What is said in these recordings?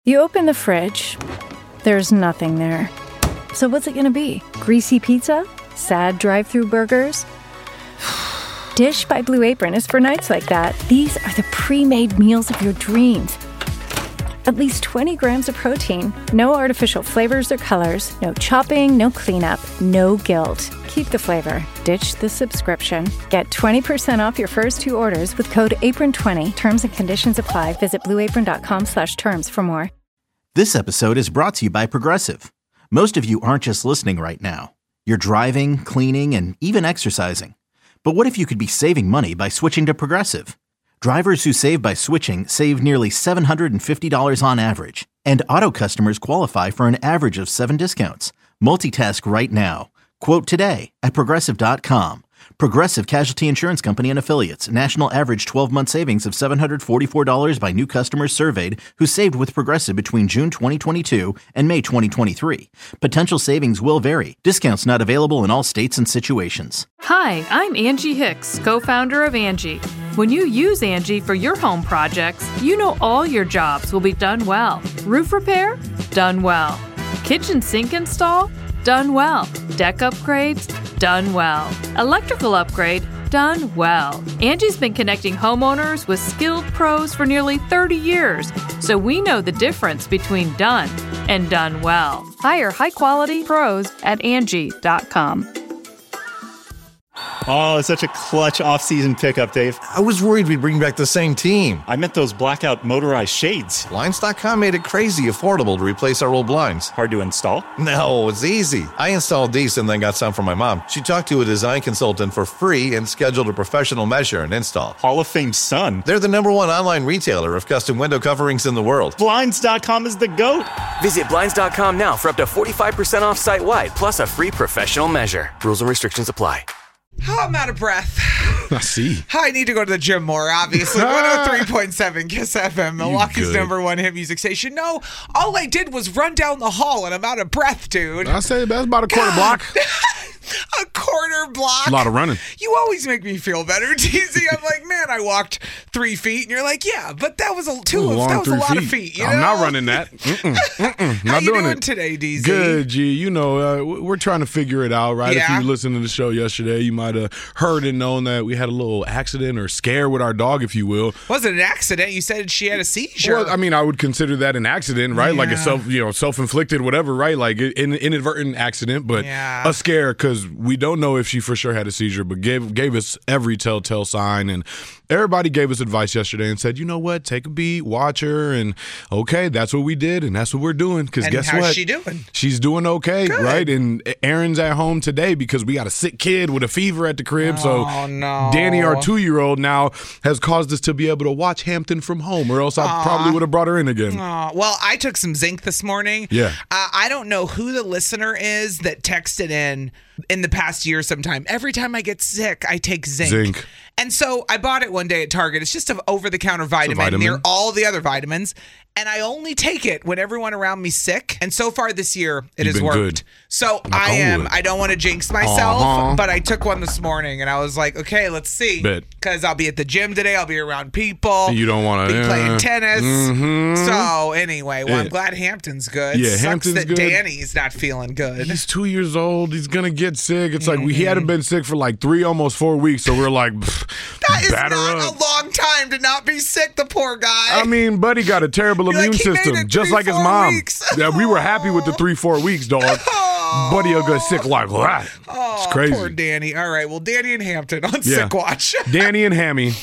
You open the fridge, there's nothing there. So what's it gonna be? Greasy pizza? Sad drive-thru burgers? Dish by Blue Apron is for nights like that. These are the pre-made meals of your dreams. At least 20 grams of protein, no artificial flavors or colors, no chopping, no cleanup, no guilt. Keep the flavor. Ditch the subscription. Get 20% off your first 2 orders with code APRON20. Terms and conditions apply. Visit blueapron.com/terms for more. This episode is brought to you by Progressive. Most of you aren't just listening right now. You're driving, cleaning, and even exercising. But what if you could be saving money by switching to Progressive? Drivers who save by switching save nearly $750 on average. And auto customers qualify for an average of 7 discounts. Multitask right now. Quote today at Progressive.com. Progressive Casualty Insurance Company and Affiliates. National average 12-month savings of $744 by new customers surveyed who saved with Progressive between June 2022 and May 2023. Potential savings will vary. Discounts not available in all states and situations. Hi, I'm Angie Hicks, co-founder of Angie. When you use Angie for your home projects, you know all your jobs will be done well. Roof repair? Done well. Kitchen sink install? Done well. Deck upgrades? Done well. Electrical upgrade? Done well. Angie's been connecting homeowners with skilled pros for nearly 30 years, so we know the difference between done and done well. Hire high-quality pros at Angie.com. Oh, it's such a clutch off-season pickup, Dave. I was worried we'd bring back the same team. I meant those blackout motorized shades. Blinds.com made it crazy affordable to replace our old blinds. Hard to install? No, it's easy. I installed these and then got some for my mom. She talked to a design consultant for free and scheduled a professional measure and install. Hall of Fame son. They're the #1 online retailer of custom window coverings in the world. Blinds.com is the GOAT. Visit Blinds.com now for up to 45% off site-wide, plus a free professional measure. Rules and restrictions apply. Oh, I'm out of breath. I see. I need to go to the gym more, obviously. 103.7 KISS FM, Milwaukee's #1 hit music station. No, all I did was run down the hall and I'm out of breath, dude. I say that's about a quarter block. A quarter block? A lot of running. You always make me feel better, TZ. I'm like, man, I walked 3 feet. And you're like, yeah, but that was a lot of feet. You know? I'm not running that. How not you doing doing it today, DZ? Good, G. You know, we're trying to figure it out, right? Yeah. If you listened to the show yesterday, you might have heard and known that we had a little accident or scare with our dog, if you will. Wasn't an accident. You said she had a seizure. Well, I mean, I would consider that an accident, right? Yeah. Like a self-inflicted, whatever, right? Like an inadvertent accident, but a scare because we don't know if she for sure had a seizure, but gave us every telltale sign. And everybody gave us advice yesterday and said, you know what, take a beat, watch her. And okay, that's what we did, and that's what we're doing. Because guess what? How's she doing? She's doing okay, Good. right? And Aaron's at home today because we got a sick kid with a fever at the crib. So Danny, our 2-year-old, now has caused us to be able to watch Hampton from home, or else I probably would have brought her in again. Well, I took some zinc this morning. Yeah. I don't know who the listener is that texted in the past year sometime. Every time I get sick, I take zinc. And so I bought it one day at Target. It's just an over-the-counter vitamin near all the other vitamins. And I only take it when everyone around me's sick. And so far this year, it has worked. Good. So I don't want to jinx myself, but I took one this morning and I was like, okay, let's see. Because I'll be at the gym today. I'll be around people. You don't want to be playing tennis. Mm-hmm. So anyway, I'm glad Hampton's good. Yeah, Sucks Hampton's that good. Danny's not feeling good. He's 2 years old. He's going to get sick. It's like he hadn't been sick for like 3, almost 4 weeks. So we're like, that is not a long time to not be sick, the poor guy. I mean, buddy got a terrible immune system, just like his mom. Yeah, we were happy with the 3-4 weeks, dog. Buddy will get sick like that. It's crazy. Poor Danny. All right, well, Danny and Hampton on Sick Watch. Danny and Hammy,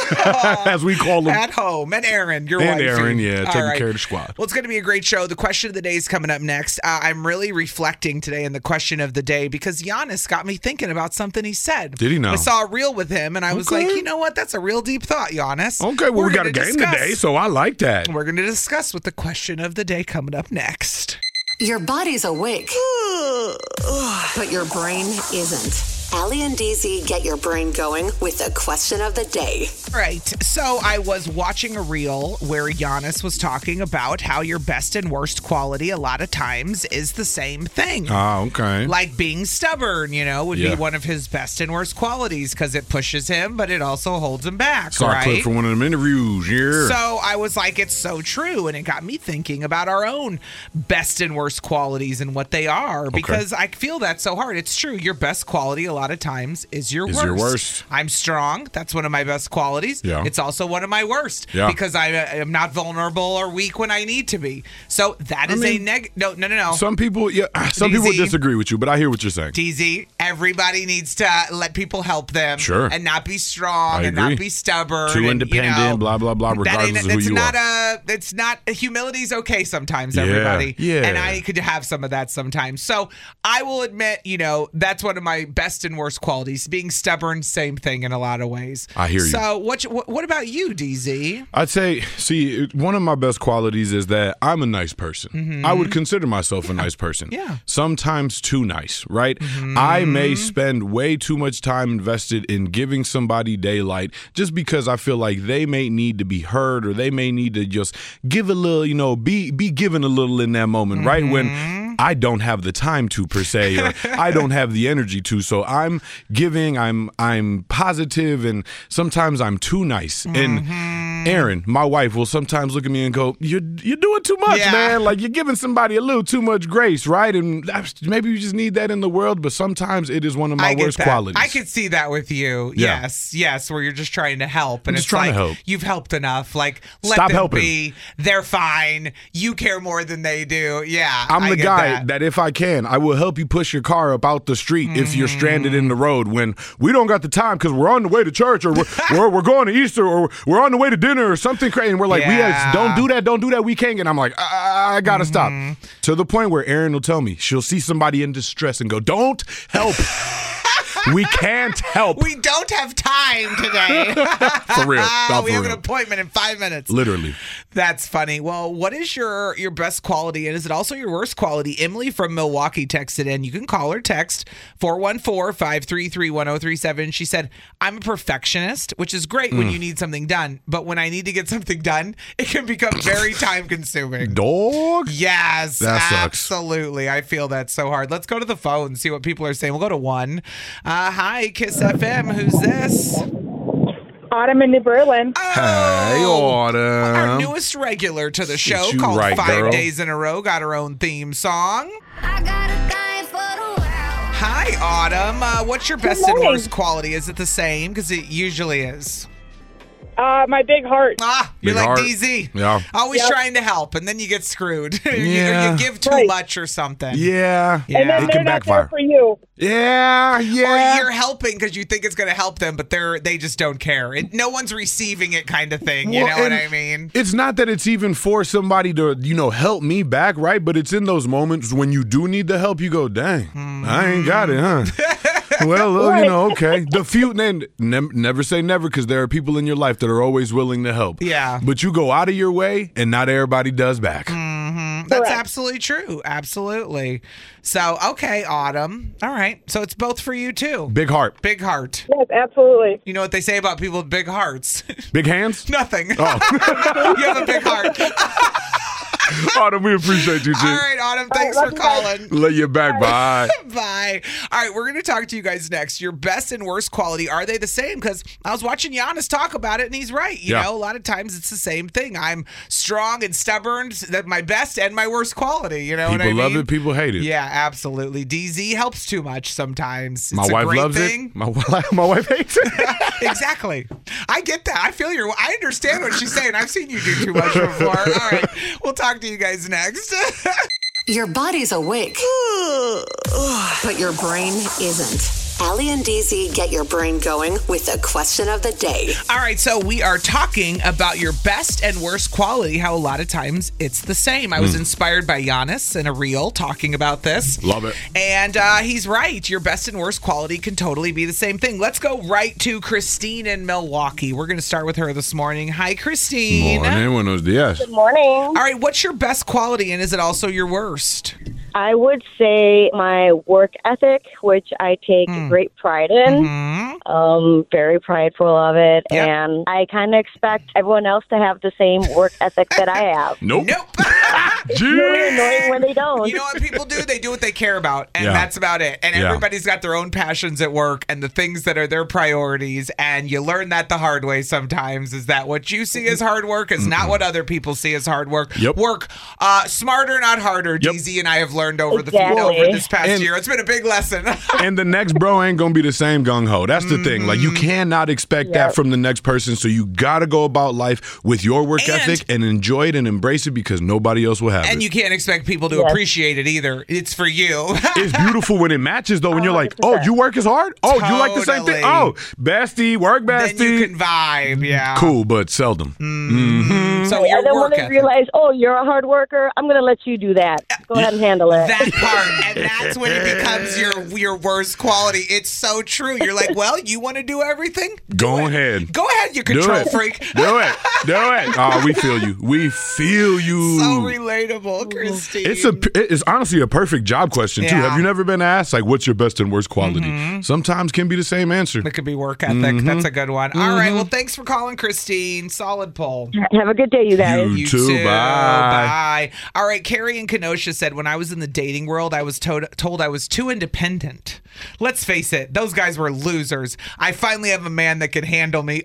as we call them. At home. And Aaron, your wife. And Aaron, taking care of the squad. Well, it's going to be a great show. The question of the day is coming up next. I'm really reflecting today in the question of the day because Giannis got me thinking about something he said. Did he know? I saw a reel with him, and I was like, you know what? That's a real deep thought, Giannis. Okay, well, we got a game today, so I like that. We're going to discuss with the question of the day coming up next. Your body's awake, but your brain isn't. Allie and DZ get your brain going with the question of the day. Right. So I was watching a reel where Giannis was talking about how your best and worst quality a lot of times is the same thing. Oh, okay. Like being stubborn, would be one of his best and worst qualities because it pushes him, but it also holds him back, Saw a clip from one of them interviews, yeah. So I was like, it's so true. And it got me thinking about our own best and worst qualities and what they are because I feel that's so hard. It's true. Your best quality a lot of times is your worst. I'm strong. That's one of my best qualities. Yeah. It's also one of my worst because I am not vulnerable or weak when I need to be. So that is a negative. No. Some people disagree with you, but I hear what you're saying. DZ, everybody needs to let people help them. Sure. And not be strong and not be stubborn. Too independent, blah, blah, blah, regardless of who you are. It's not, humility's okay sometimes, everybody. Yeah. And I could have some of that sometimes. So I will admit, that's one of my best and worst qualities. Being stubborn, same thing in a lot of ways. I hear you. So what about you, DZ? I'd say, one of my best qualities is that I'm a nice person. Mm-hmm. I would consider myself a nice person. Yeah. Sometimes too nice, right? Mm-hmm. I may spend way too much time invested in giving somebody daylight just because I feel like they may need to be heard or they may need to just give a little, be given a little in that moment, right? When I don't have the time to, per se, or I don't have the energy to. So I'm giving, I'm positive, and sometimes I'm too nice. And Erin, my wife, will sometimes look at me and go, you're doing too much, man. Like, you're giving somebody a little too much grace, right? And maybe you just need that in the world, but sometimes it is one of my worst qualities. I could see that with you. Yeah. Yes, where you're just trying to help. And I'm just trying to help. You've helped enough. Like, let Stop them helping. be. They're fine. You care more than they do. Yeah, I'm the guy that if I can, I will help you push your car up out the street if you're stranded in the road when we don't got the time because we're on the way to church or we're going to Easter or we're on the way to dinner or something crazy. And we're like, don't do that, we can't. And I'm like, I got to stop. To the point where Erin will tell me, she'll see somebody in distress and go, don't help. We can't help. We don't have time today. For real. We have an appointment in 5 minutes. Literally. That's funny. Well, what is your best quality, and is it also your worst quality? Emily from Milwaukee texted in. You can call her, text 414-533-1037. She said, I'm a perfectionist, which is great when you need something done, but when I need to get something done, it can become very time-consuming. Dog? Yes. That sucks. Absolutely. I feel that so hard. Let's go to the phone and see what people are saying. We'll go to one. Hi, Kiss FM. Who's this? Autumn in New Berlin. Oh, hey, Autumn. Our newest regular to the show, called right, 5 girl. Days in a Row, got her own theme song. I got a thing for the world. Hi, Autumn. What's your best and worst quality? Is it the same? Because it usually is. My big heart. You're Big like heart. DZ. Yeah. Always Yep. trying to help, and then you get screwed. Yeah. You give too much or something. Yeah. And then It they're can not backfire. there for you. Yeah. Or Yeah. you're helping because you think it's going to help them, but they just don't care. No one's receiving it, kind of thing. You Well, know what and I mean? It's not that it's even for somebody to, help me back, right? But it's in those moments when you do need the help, you go, dang, I ain't got it, huh? Well, okay. The few, and never say never, because there are people in your life that are always willing to help. Yeah. But you go out of your way, and not everybody does back. That's absolutely true. Absolutely. So, okay, Autumn. All right. So it's both for you, too. Big heart. Big heart. Yes, absolutely. You know what they say about people with big hearts? Big hands? Nothing. Oh. You have a big heart. Autumn, we appreciate you, G. All right, Autumn. Thanks for calling. Let you back. Bye. Bye. All right, we're going to talk to you guys next. Your best and worst quality, are they the same? Because I was watching Giannis talk about it, and he's right. You know, a lot of times it's the same thing. I'm strong and stubborn. That's my best and my worst quality. You know what I mean? People love it. People hate it. Yeah, absolutely. DZ helps too much sometimes. It's My a wife great loves thing. it. My wife hates it. Exactly. I get that. I feel I understand what she's saying. I've seen you do too much before. All right. We'll talk to you guys next. Your body's awake, but your brain isn't. Allie and DZ get your brain going with the question of the day. All right, so we are talking about your best and worst quality, how a lot of times it's the same. I was inspired by Giannis in a reel talking about this. Love it. And he's right. Your best and worst quality can totally be the same thing. Let's go right to Christine in Milwaukee. We're going to start with her this morning. Hi, Christine. Morning, buenos dias. Good morning. All right, what's your best quality, and is it also your worst? I would say my work ethic, which I take great pride in. Very prideful of it. Yep. And I kind of expect everyone else to have the same work ethic that I have. Nope. It's really annoying when they don't. You know what people do? They do what they care about, and that's about it. And everybody's got their own passions at work and the things that are their priorities, and you learn that the hard way sometimes, is that what you see as hard work is not what other people see as hard work. Work smarter, not harder, DZ and I have learned over this past year. It's been a big lesson. And the next bro ain't going to be the same gung-ho. That's the thing. Like, you cannot expect that from the next person, so you got to go about life with your work ethic and enjoy it and embrace it because nobody else will have it. And you can't expect people to appreciate it either. It's for you. It's beautiful when it matches, though, when you're like, oh, you work as hard? Oh, you like the same thing? Oh, bestie, work bestie. Then you can vibe, Cool, but seldom. So your and then work when they realize, oh, you're a hard worker, I'm going to let you do that. Go ahead and handle it. That part, and that's when it becomes your worst quality. It's so true. You're like, well, you want to do everything? Go ahead. Go ahead, you control freak. Do it. Oh, we feel you. We feel you. So relatable, Christine. It's honestly a perfect job question, too. Have you never been asked, like, what's your best and worst quality? Sometimes can be the same answer. It could be work ethic. That's a good one. All right, well, thanks for calling, Christine. Solid poll. Have a good day, you guys. You too. Bye. All right, Carrie in Kenosha said, when I was in the dating world, I was told I was too independent. Let's face it, those guys were losers. I finally have a man that can handle me.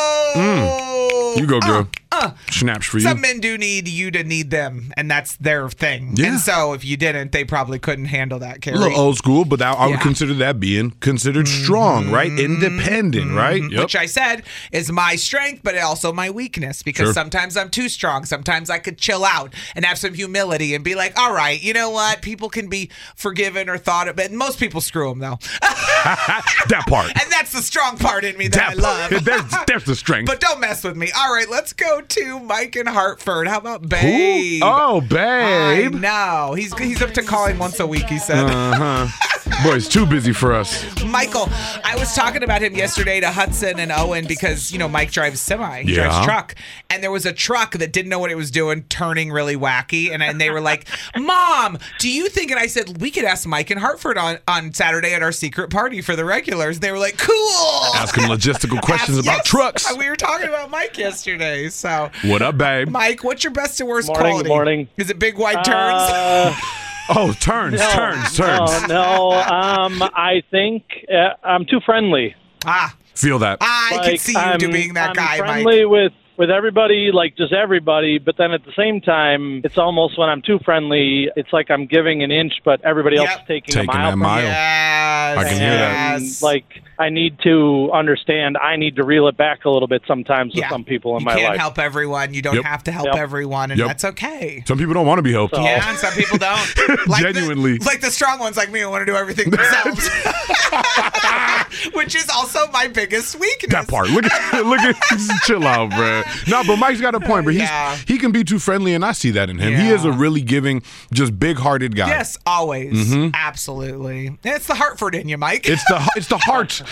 You go, girl. Snaps for you. Some men do need you to need them, and that's their thing. Yeah. And so if you didn't, they probably couldn't handle that, Carrie. A little old school, but I would consider that being considered strong, right? Independent, right? Yep. Which I said is my strength, but also my weakness, because sometimes I'm too strong. Sometimes I could chill out and have some humility and be like, all right, you know what? People can be forgiven or thought of, but most people screw them, though. That part. And that's the strong part in me that I love. There's the strength. But don't mess with me. All right, let's go to Mike in Hartford. How about Babe? Who? Oh, Babe. I know. He's up to calling once a week, he said. Boy, it's too busy for us. Michael, I was talking about him yesterday to Hudson and Owen because, you know, Mike drives semi. He drives truck. And there was a truck that didn't know what it was doing, turning really wacky. And they were like, Mom, do you think? And I said, we could ask Mike in Hartford on Saturday at our secret party for the regulars. And they were like, cool. Ask him logistical questions about trucks. We were talking about Mike yesterday. So, what up, babe? Mike, what's your best and worst quality? Good morning. Is it big white turns? Turns. No. I think I'm too friendly. Feel that. I can see you being that guy, Mike. I'm friendly with everybody, like just everybody, but then at the same time, it's almost when I'm too friendly, it's like I'm giving an inch, but everybody else is taking a mile. That mile. Yes, I can hear that. Like, I need to understand, I need to reel it back a little bit sometimes with some people in my life. You can't help everyone. You don't have to help everyone, and that's okay. Some people don't want to be helped. Yeah, and some people don't. Like Genuinely. like the strong ones like me who want to do everything themselves. Which is also my biggest weakness. That part. Look at chill out, bro. No, but Mike's got a point, but he can be too friendly, and I see that in him. He is a really giving, just big-hearted guy. Yes, always. Absolutely. It's the Hartford in you, Mike. It's the Hartford.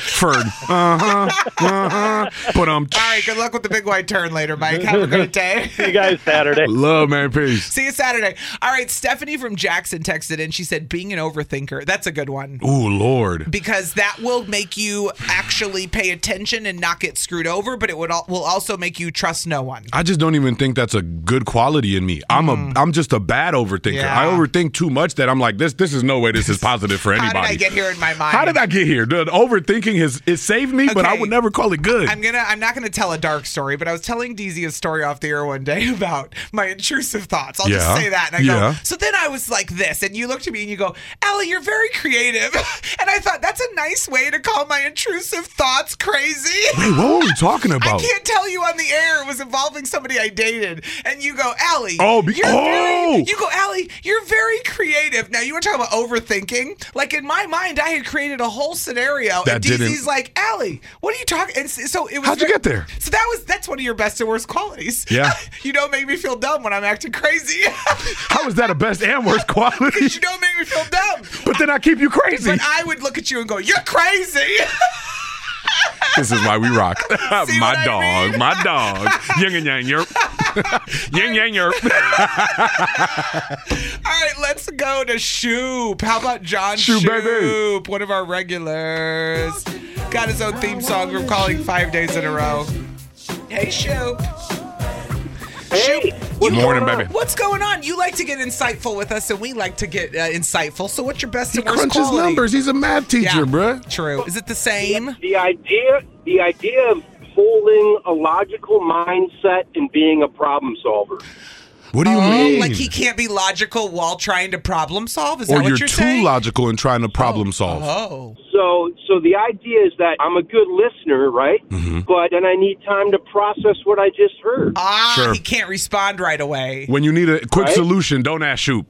But all right, good luck with the big white turn later, Mike. Have a great day. See you guys Saturday. Love, man. Peace. See you Saturday. All right, Stephanie from Jackson texted in. She said, being an overthinker. That's a good one. Ooh, Lord. Because that will make you actually pay attention and not get screwed over, but it will also make you trust no one. I just don't even think that's a good quality in me. I'm just a bad overthinker. Yeah. I overthink too much that I'm like, this is no way this is positive for anybody. How did I get here in my mind? How did I get here? The overthinking it saved me, but I would never call it good. I'm not gonna tell a dark story, but I was telling DZ a story off the air one day about my intrusive thoughts. I'll just say that. And I go, so then I was like this, and you looked at me and you go, Allie, you're very creative. And I thought, that's a nice way to call my intrusive thoughts crazy. Wait, what were we talking about? I can't tell you on the air. It was involving somebody I dated. And you go, Allie. You go, Allie, you're very creative. Now, you were talking about overthinking. Like, in my mind, I had created a whole scenario. And DZ's like, Allie, what are you talking? And so it was. How'd you get there? So that's one of your best and worst qualities. Yeah. You don't make me feel dumb when I'm acting crazy. How is that a best and worst quality? Because you don't make me feel dumb. But then I keep you crazy. But I would look at you and go, you're crazy. This is why we rock. My dog. Yin and yang, yerp. Yin yang, yerp. All right, let's go to Shoop. How about John Shoop, Shoop, one of our regulars. Got his own theme song. We're calling 5 days in a row. Hey, Shoop. Hey, good morning, baby. What's going on? You like to get insightful with us, and we like to get insightful. So what's your best and He worst crunches quality? numbers. He's a math teacher, bruh. True. Is it the same? The idea of holding a logical mindset and being a problem solver. What do you mean? Like he can't be logical while trying to problem solve? Is or that what you're you're too saying? logical in trying to problem solve. Oh. So the idea is that I'm a good listener, right? Mm-hmm. But then I need time to process what I just heard. Sure. He can't respond right away. When you need a quick Right? solution, don't ask Shoop.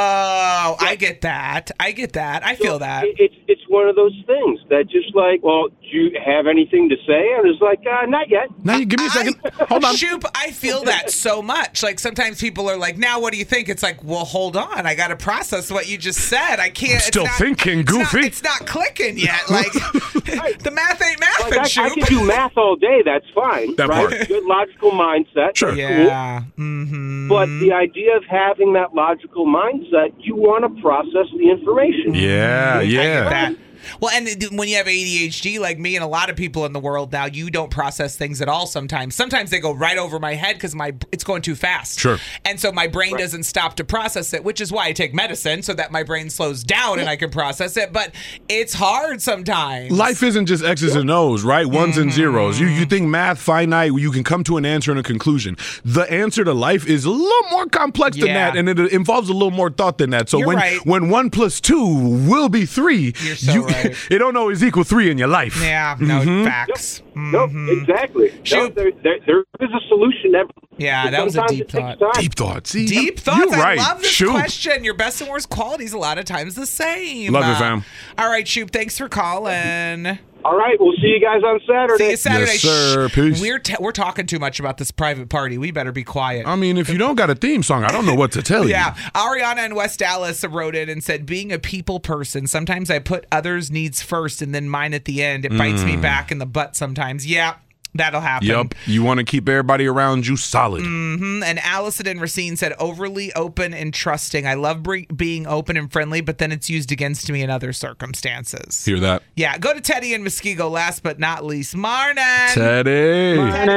Oh, I get that. I feel that. It's one of those things that just like, well, do you have anything to say? And it's like, not yet. Now you give me a second. Hold on. Shoop, I feel that so much. Like sometimes people are like, now what do you think? It's like, well, hold on. I got to process what you just said. I can't. Still thinking, goofy. It's not clicking yet. Like the math ain't math. Like, I can do math all day. That's fine. That right? part. Good logical mindset. Sure. That's Yeah. cool. Mm-hmm. But the idea of having that logical mindset, you want to process the information. Yeah, I get yeah. that. Well, and when you have ADHD like me and a lot of people in the world now, you don't process things at all sometimes. Sometimes they go right over my head because it's going too fast. Sure. And so my brain doesn't stop to process it, which is why I take medicine so that my brain slows down and I can process it. But it's hard sometimes. Life isn't just X's and O's, right? Ones and zeros. You think math finite, you can come to an answer and a conclusion. The answer to life is a little more complex than that, and it involves a little more thought than that. So You're right. when 1 + 2 will be 3, You're so right. It don't always equal 3 in your life. Yeah, no, facts. No, exactly. No, there is a solution. Yeah, that was a sometimes deep it takes thought. time. Deep thought. See, Deep thoughts. You're right. I love this Shoop. question. Your best and worst qualities a lot of times the same. Love it, fam. All right, Shoop. Thanks for calling. All right, we'll see you guys on Saturday. See you Saturday. Yes, sir. Shh. Peace. We're talking too much about this private party. We better be quiet. I mean, if you don't got a theme song, I don't know what to tell you. Yeah. Ariana in West Dallas wrote it and said, being a people person, sometimes I put others' needs first and then mine at the end. It bites me back in the butt sometimes. Yeah. That'll happen. Yep. You want to keep everybody around you solid. Mm-hmm. And Allison in Racine said, overly open and trusting. I love being open and friendly, but then it's used against me in other circumstances. Hear that? Yeah. Go to Teddy in Muskego last but not least. Marnin. Teddy.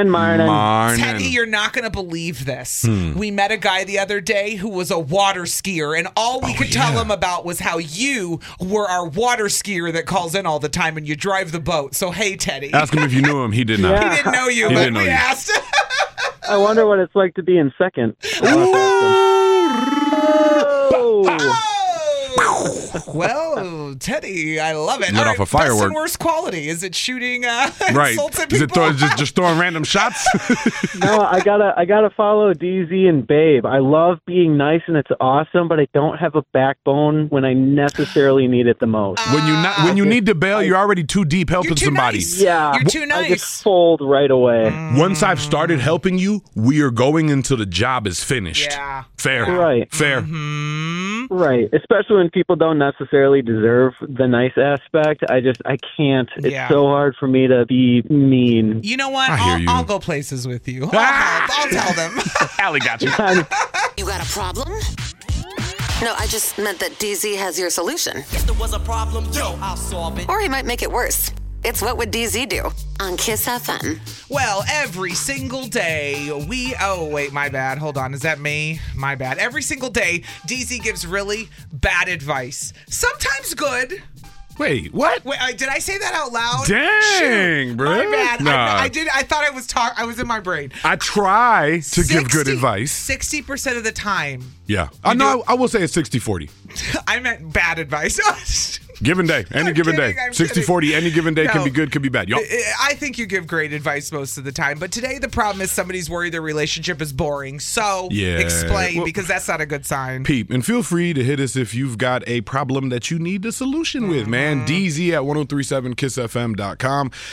Marnin. Teddy, you're not going to believe this. We met a guy the other day who was a water skier, and all we could tell him about was how you were our water skier that calls in all the time and you drive the boat. So, hey, Teddy. Ask him if you knew him. He did not. He didn't know you, He but didn't know we you. asked. I wonder what it's like to be in second. Well, Teddy, I love it. Let All off a best firework. and worst quality? Is it shooting Right. insults at Is people? it just throwing random shots? No, I gotta follow DZ and Babe. I love being nice and it's awesome, but I don't have a backbone when I necessarily need it the most. When you need to bail, you're already too deep helping somebody. Nice. Yeah, You're too I nice. just fold right away. Once I've started helping you, we are going until the job is finished. Yeah. Fair. Right. Fair. Right, especially when people don't necessarily deserve the nice aspect. I can't. It's Yeah. so hard for me to be mean. You know what? I hear you. I'll go places with you. I'll tell them. Allie got you. You got a problem? No, I just meant that DZ has your solution. If there was a problem, yo, I'll solve it. Or he might make it worse. It's What Would DZ Do? On Kiss FM. Well, every single day oh, wait, my bad. Hold on. Is that me? My bad. Every single day, DZ gives really bad advice. Sometimes good. Wait, what? Wait, did I say that out loud? Dang, Shoot. bro. My bad. Nah. I did. I thought I was I was in my brain. I try to give good 60 advice. 60% of the time. Yeah. I will say it's 60-40. I meant bad advice. Given day. Any given day. I'm 60-40, any given day can No. be good, can be bad. Yup. I think you give great advice most of the time, but today the problem is somebody's worried their relationship is boring. So Yeah. explain, Well, because that's not a good sign. Peep, and feel free to hit us if you've got a problem that you need a solution with, man. DZ at 1037kissfm.com.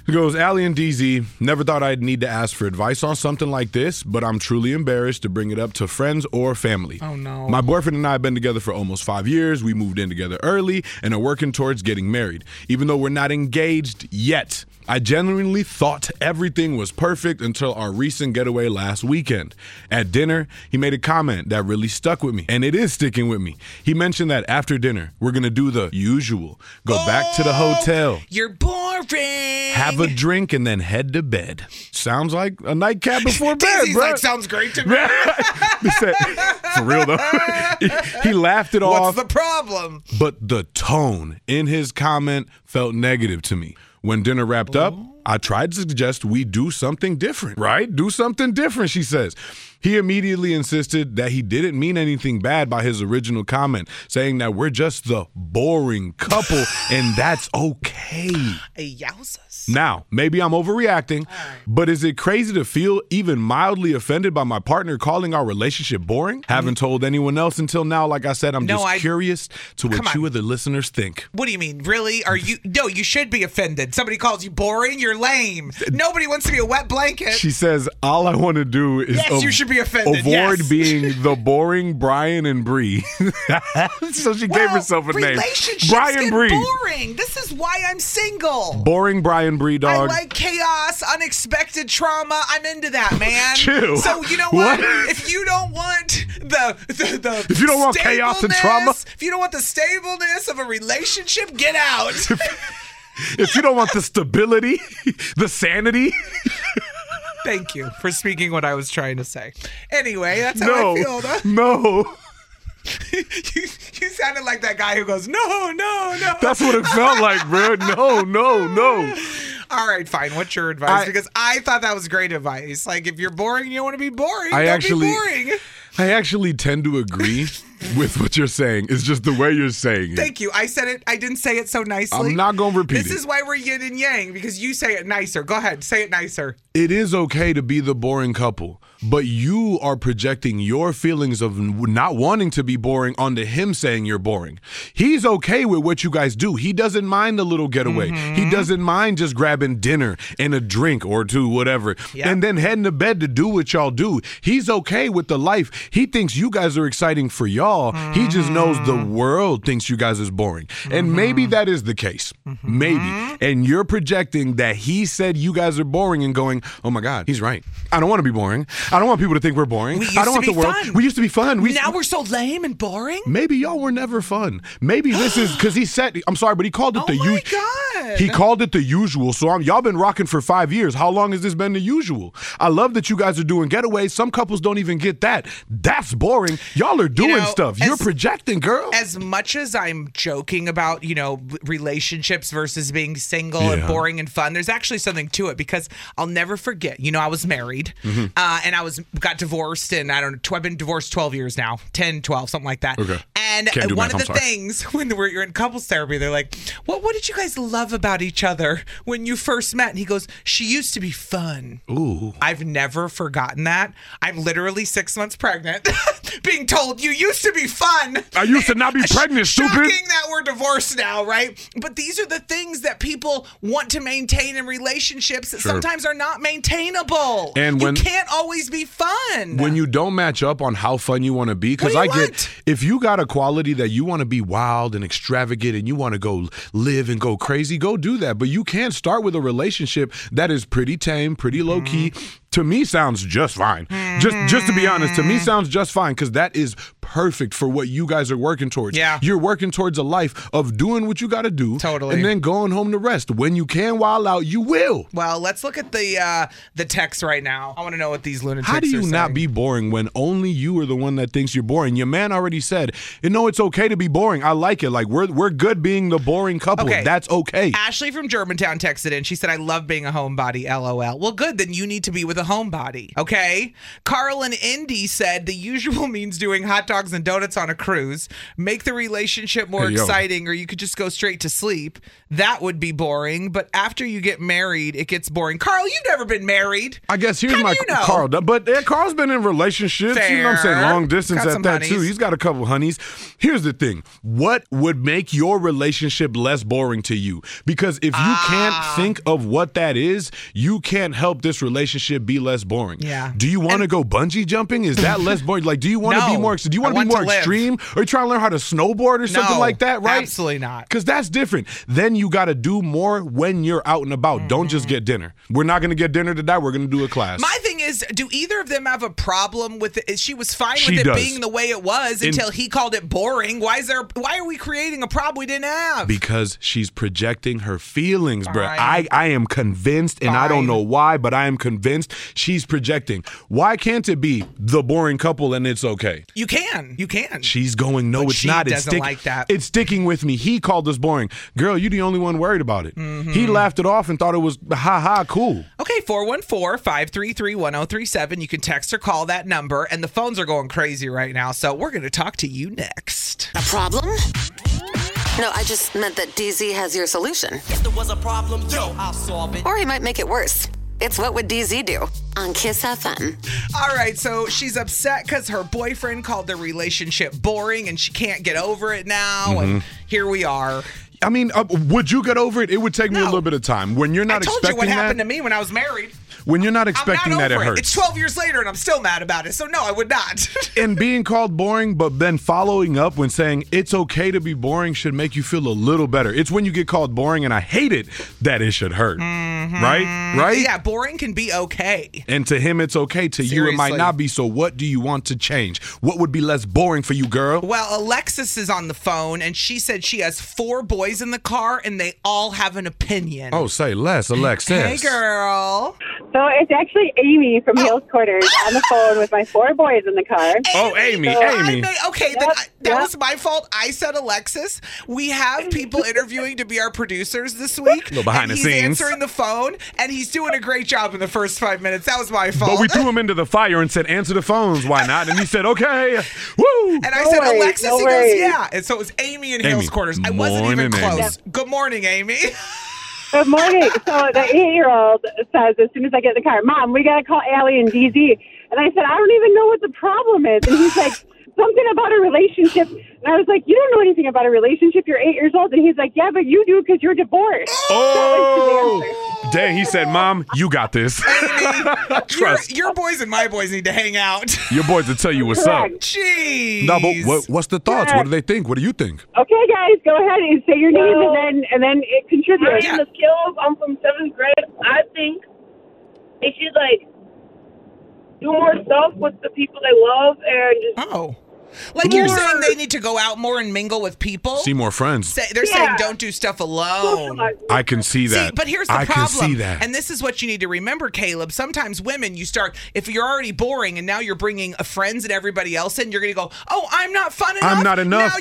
It goes, Allie and DZ, never thought I'd need to ask for advice on something like this, but I'm truly embarrassed to bring it up to friends or family. Oh, no. My boyfriend and I have been together for almost 5 years. We moved in together early and are working towards getting married, even though we're not engaged yet. I genuinely thought everything was perfect until our recent getaway last weekend. At dinner, he made a comment that really stuck with me, and it is sticking with me. He mentioned that after dinner, we're going to do the usual. Go back to the hotel. You're boring. Have a drink and then head to bed. Sounds like a nightcap before bed, He's bro. like, sounds great to me. He said, for real, though. He laughed it off. What's the problem? But the tone in his comment felt negative to me. When dinner wrapped up, I tried to suggest we do something different, right? Do something different, she says. He immediately insisted that he didn't mean anything bad by his original comment, saying that we're just the boring couple and that's okay. Yowzas. Now, maybe I'm overreacting, but is it crazy to feel even mildly offended by my partner calling our relationship boring? Haven't told anyone else until now. Like I said, I'm curious to what you other listeners think. What do you mean? Really? No, you should be offended. Somebody calls you boring, you're lame. Nobody wants to be a wet blanket. She says, all I want to do is you should be offended. avoid being the boring Brian and Bree. So she gave herself a name. Relationships Brian get Bree. boring. This is why I'm single. Boring Brian Bree, dog. I like chaos, unexpected trauma. I'm into that, man. Chill. So you know what? If you don't want the if you don't want chaos and trauma, if you don't want the stableness of a relationship, get out. If you don't want the stability, the sanity. Thank you for speaking what I was trying to say. Anyway, that's how I feel. No. You sounded like that guy who goes, no. That's what it felt like, bro. No. All right, fine. What's your advice? Because I thought that was great advice. Like, if you're boring, you don't want to be boring. Don't be boring. I actually tend to agree with what you're saying. It's just the way you're saying it. Thank you. I said it. I didn't say it so nicely. I'm not going to repeat it. This is why we're yin and yang, because you say it nicer. Go ahead. Say it nicer. It is okay to be the boring couple, but you are projecting your feelings of not wanting to be boring onto him saying you're boring. He's okay with what you guys do. He doesn't mind a little getaway. Mm-hmm. He doesn't mind just grabbing dinner and a drink or two, whatever, and then heading to bed to do what y'all do. He's okay with the life. He thinks you guys are exciting for y'all. Mm-hmm. He just knows the world thinks you guys is boring. Mm-hmm. And maybe that is the case. Mm-hmm. Maybe. And you're projecting that he said you guys are boring and going, oh my God, he's right. I don't want to be boring. I don't want people to think we're boring. I don't want the world. We used to be fun. Now we're so lame and boring? Maybe y'all were never fun. Maybe this is because he said, I'm sorry, but he called it the usual. Oh my God. He called it the usual. So y'all been rocking for 5 years. How long has this been the usual? I love that you guys are doing getaways. Some couples don't even get that. That's boring. Y'all are doing stuff. You're projecting, girl. As much as I'm joking about, relationships versus being single and boring and fun, there's actually something to it, because I'll never forget, I was married and I got divorced, and I've been divorced 12 years now, 10, 12, something like that. Okay. And one of the things when you're in couples therapy, they're like, what did you guys love about each other when you first met? And he goes, she used to be fun. Ooh. I've never forgotten that. I'm literally 6 months pregnant being told you used to be fun. I used to not be pregnant, stupid. Shocking that we're divorced now, right? But these are the things that people want to maintain in relationships that sometimes are not maintainable. And you can't always be fun. When you don't match up on how fun you want to be, because if you got a quality that you want to be wild and extravagant and you want to go live and go crazy, go do that. But you can't start with a relationship that is pretty tame, pretty low key. To me, sounds just fine. Just to be honest, to me sounds just fine, because that is perfect for what you guys are working towards. Yeah. You're working towards a life of doing what you got to do. Totally. And then going home to rest. When you can wild out, you will. Well, let's look at the text right now. I want to know what these lunatics are saying. How do you not be boring when only you are the one that thinks you're boring? Your man already said, it's okay to be boring. I like it. Like, we're good being the boring couple. Okay. That's okay. Ashley from Germantown texted in. She said, I love being a homebody, LOL. Well, good. Then you need to be with the homebody, okay? Carl and Indy said the usual means doing hot dogs and donuts on a cruise. Make the relationship more exciting, or you could just go straight to sleep. That would be boring. But after you get married, it gets boring. Carl, you've never been married. I guess here's my Carl. But Carl's been in relationships. Fair. You know what I'm saying? Long distance Got at that honeys. too. He's got a couple honeys. Here's the thing. What would make your relationship less boring to you? Because if you can't think of what that is, you can't help this relationship be less boring. Yeah. Do you want to go bungee jumping? Is that less boring? Like, do you want to be more? Do you want to be more extreme? Or you trying to learn how to snowboard or something like that? Right? Absolutely not. Because that's different. Then you got to do more when you're out and about. Don't just get dinner. We're not going to get dinner today. We're going to do a class. My thing is, do either of them have a problem with it? She was fine with it being the way it was until he called it boring. Why are we creating a problem we didn't have? Because she's projecting her feelings, bro. I am convinced, and I don't know why, but I am convinced she's projecting. Why can't it be the boring couple and it's okay? You can. She's going, no, it's not. Doesn't like that. It's sticking with me. He called us boring. Girl, you're the only one worried about it. Mm-hmm. He laughed it off and thought it was ha cool. Okay, 414-533-1037. You can text or call that number, and the phones are going crazy right now, so we're going to talk to you next. A problem? No, I just meant that DZ has your solution. If there was a problem, I'll solve it. Or he might make it worse. It's What Would DZ Do on Kiss FM. All right, so she's upset because her boyfriend called their relationship boring and she can't get over it now. And here we are. I mean, would you get over it? It would take me a little bit of time. When you're not expecting that. I told you what happened to me when I was married. When you're not expecting that, it hurts. It's 12 years later and I'm still mad about it. So no, I would not. And being called boring, but then following up when saying it's okay to be boring should make you feel a little better. It's when you get called boring and I hate it that it should hurt. Mm-hmm. Right? Yeah, boring can be okay. And to him, it's okay. To you, it might not be. So what do you want to change? What would be less boring for you, girl? Well, Alexis is on the phone and she said she has 4 boys in the car and they all have an opinion. Oh, say less, Alexis. Hey, girl. So it's actually Amy from Hills Quarters on the phone with my 4 boys in the car. Amy. Then that was my fault. I said Alexis. We have people interviewing to be our producers this week. A little behind the scenes. He's answering the phone, and he's doing a great job in the first 5 minutes. That was my fault. But we threw him into the fire and said, answer the phones. Why not? And he said, okay. Woo! And I said, Alexis? He goes, yeah. And so it was Amy in Hills Quarters. I wasn't even close. Amy. Good morning, Amy. Good morning. So the 8-year-old says as soon as I get in the car, Mom, we got to call Allie and DZ. And I said, I don't even know what the problem is. And he's like, something about a relationship. And I was like, you don't know anything about a relationship. You're 8 years old. And he's like, yeah, but you do because you're divorced. Oh, dang. He said, Mom, you got this. Trust. Your boys and my boys need to hang out. Your boys will tell you what's up. Jeez. No, but what's the thoughts? What do they think? What do you think? Okay, guys, go ahead and say your name and then contribute. My name is Caleb. I'm from 7th grade. I think they should do more stuff with the people they love and just Like you're saying they need to go out more and mingle with people? See more friends. They're saying don't do stuff alone. I can see that. See, but here's the problem. I can see that. And this is what you need to remember, Caleb. Sometimes women, if you're already boring and now you're bringing friends and everybody else in, you're going to go, oh, I'm not fun enough. I'm not enough.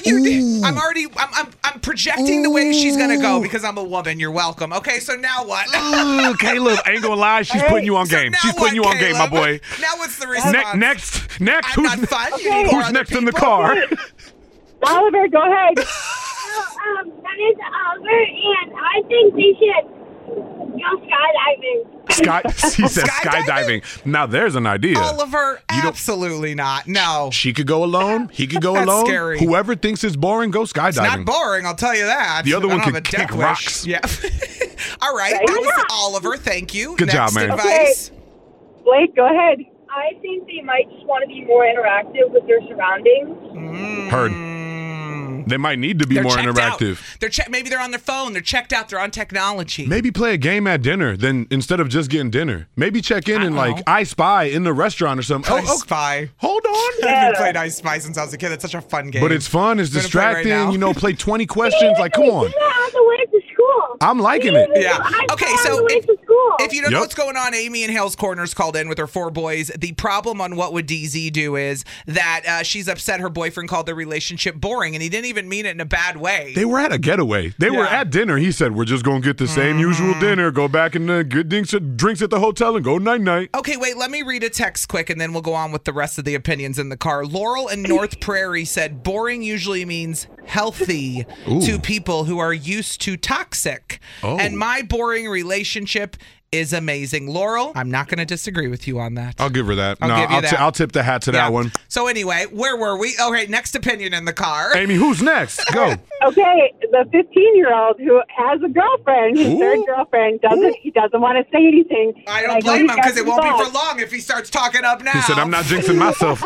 I'm projecting the way she's going to go because I'm a woman. You're welcome. Okay, so now what? Ooh, Caleb, ain't going to lie. She's putting you on game. She's putting you on game, my boy. Now what's the response? Next. I'm not fun. Who's next in the car? Oliver, go ahead. That is Oliver, and I think they should go skydiving. He said skydiving. Now there's an idea. Oliver, absolutely not. No. She could go alone. He could go alone. Scary. Whoever thinks it's boring, go skydiving. It's not boring, I'll tell you that. The other one can kick rocks. Yeah. All right. That was Oliver. Thank you. Good job, man. Advice. Okay. Blake, go ahead. I think they might just want to be more interactive with their surroundings. Heard. They might need to be more interactive. Maybe they're on their phone. They're checked out. They're on technology. Maybe play a game at dinner then instead of just getting dinner. Maybe check in and I Spy in the restaurant or something. I Spy. Hold on. I've played I Spy since I was a kid. It's such a fun game. But it's fun. It's distracting. Right, play 20 questions. Like, come on. On the way to school. I'm liking it. Yeah. Okay, so cool. If you don't know what's going on, Amy in Hales Corners called in with her 4 boys. The problem on What Would DZ Do is that she's upset her boyfriend called their relationship boring, and he didn't even mean it in a bad way. They were at a getaway. They were at dinner. He said, we're just going to get the same usual dinner, go back and get drinks at the hotel and go night-night. Okay, wait, let me read a text quick, and then we'll go on with the rest of the opinions in the car. Laurel in North Prairie said, boring usually means healthy to people who are used to toxic. And my boring relationship is amazing. Laurel, I'm not going to disagree with you on that. I'll give her that. I'll tip the hat to that one. So anyway, where were we? Okay, next opinion in the car. Amy, who's next? Go. Okay, the 15-year-old who has a girlfriend, his third girlfriend, he doesn't want to say anything. I don't blame him because it won't be for long if he starts talking up now. He said, I'm not jinxing myself.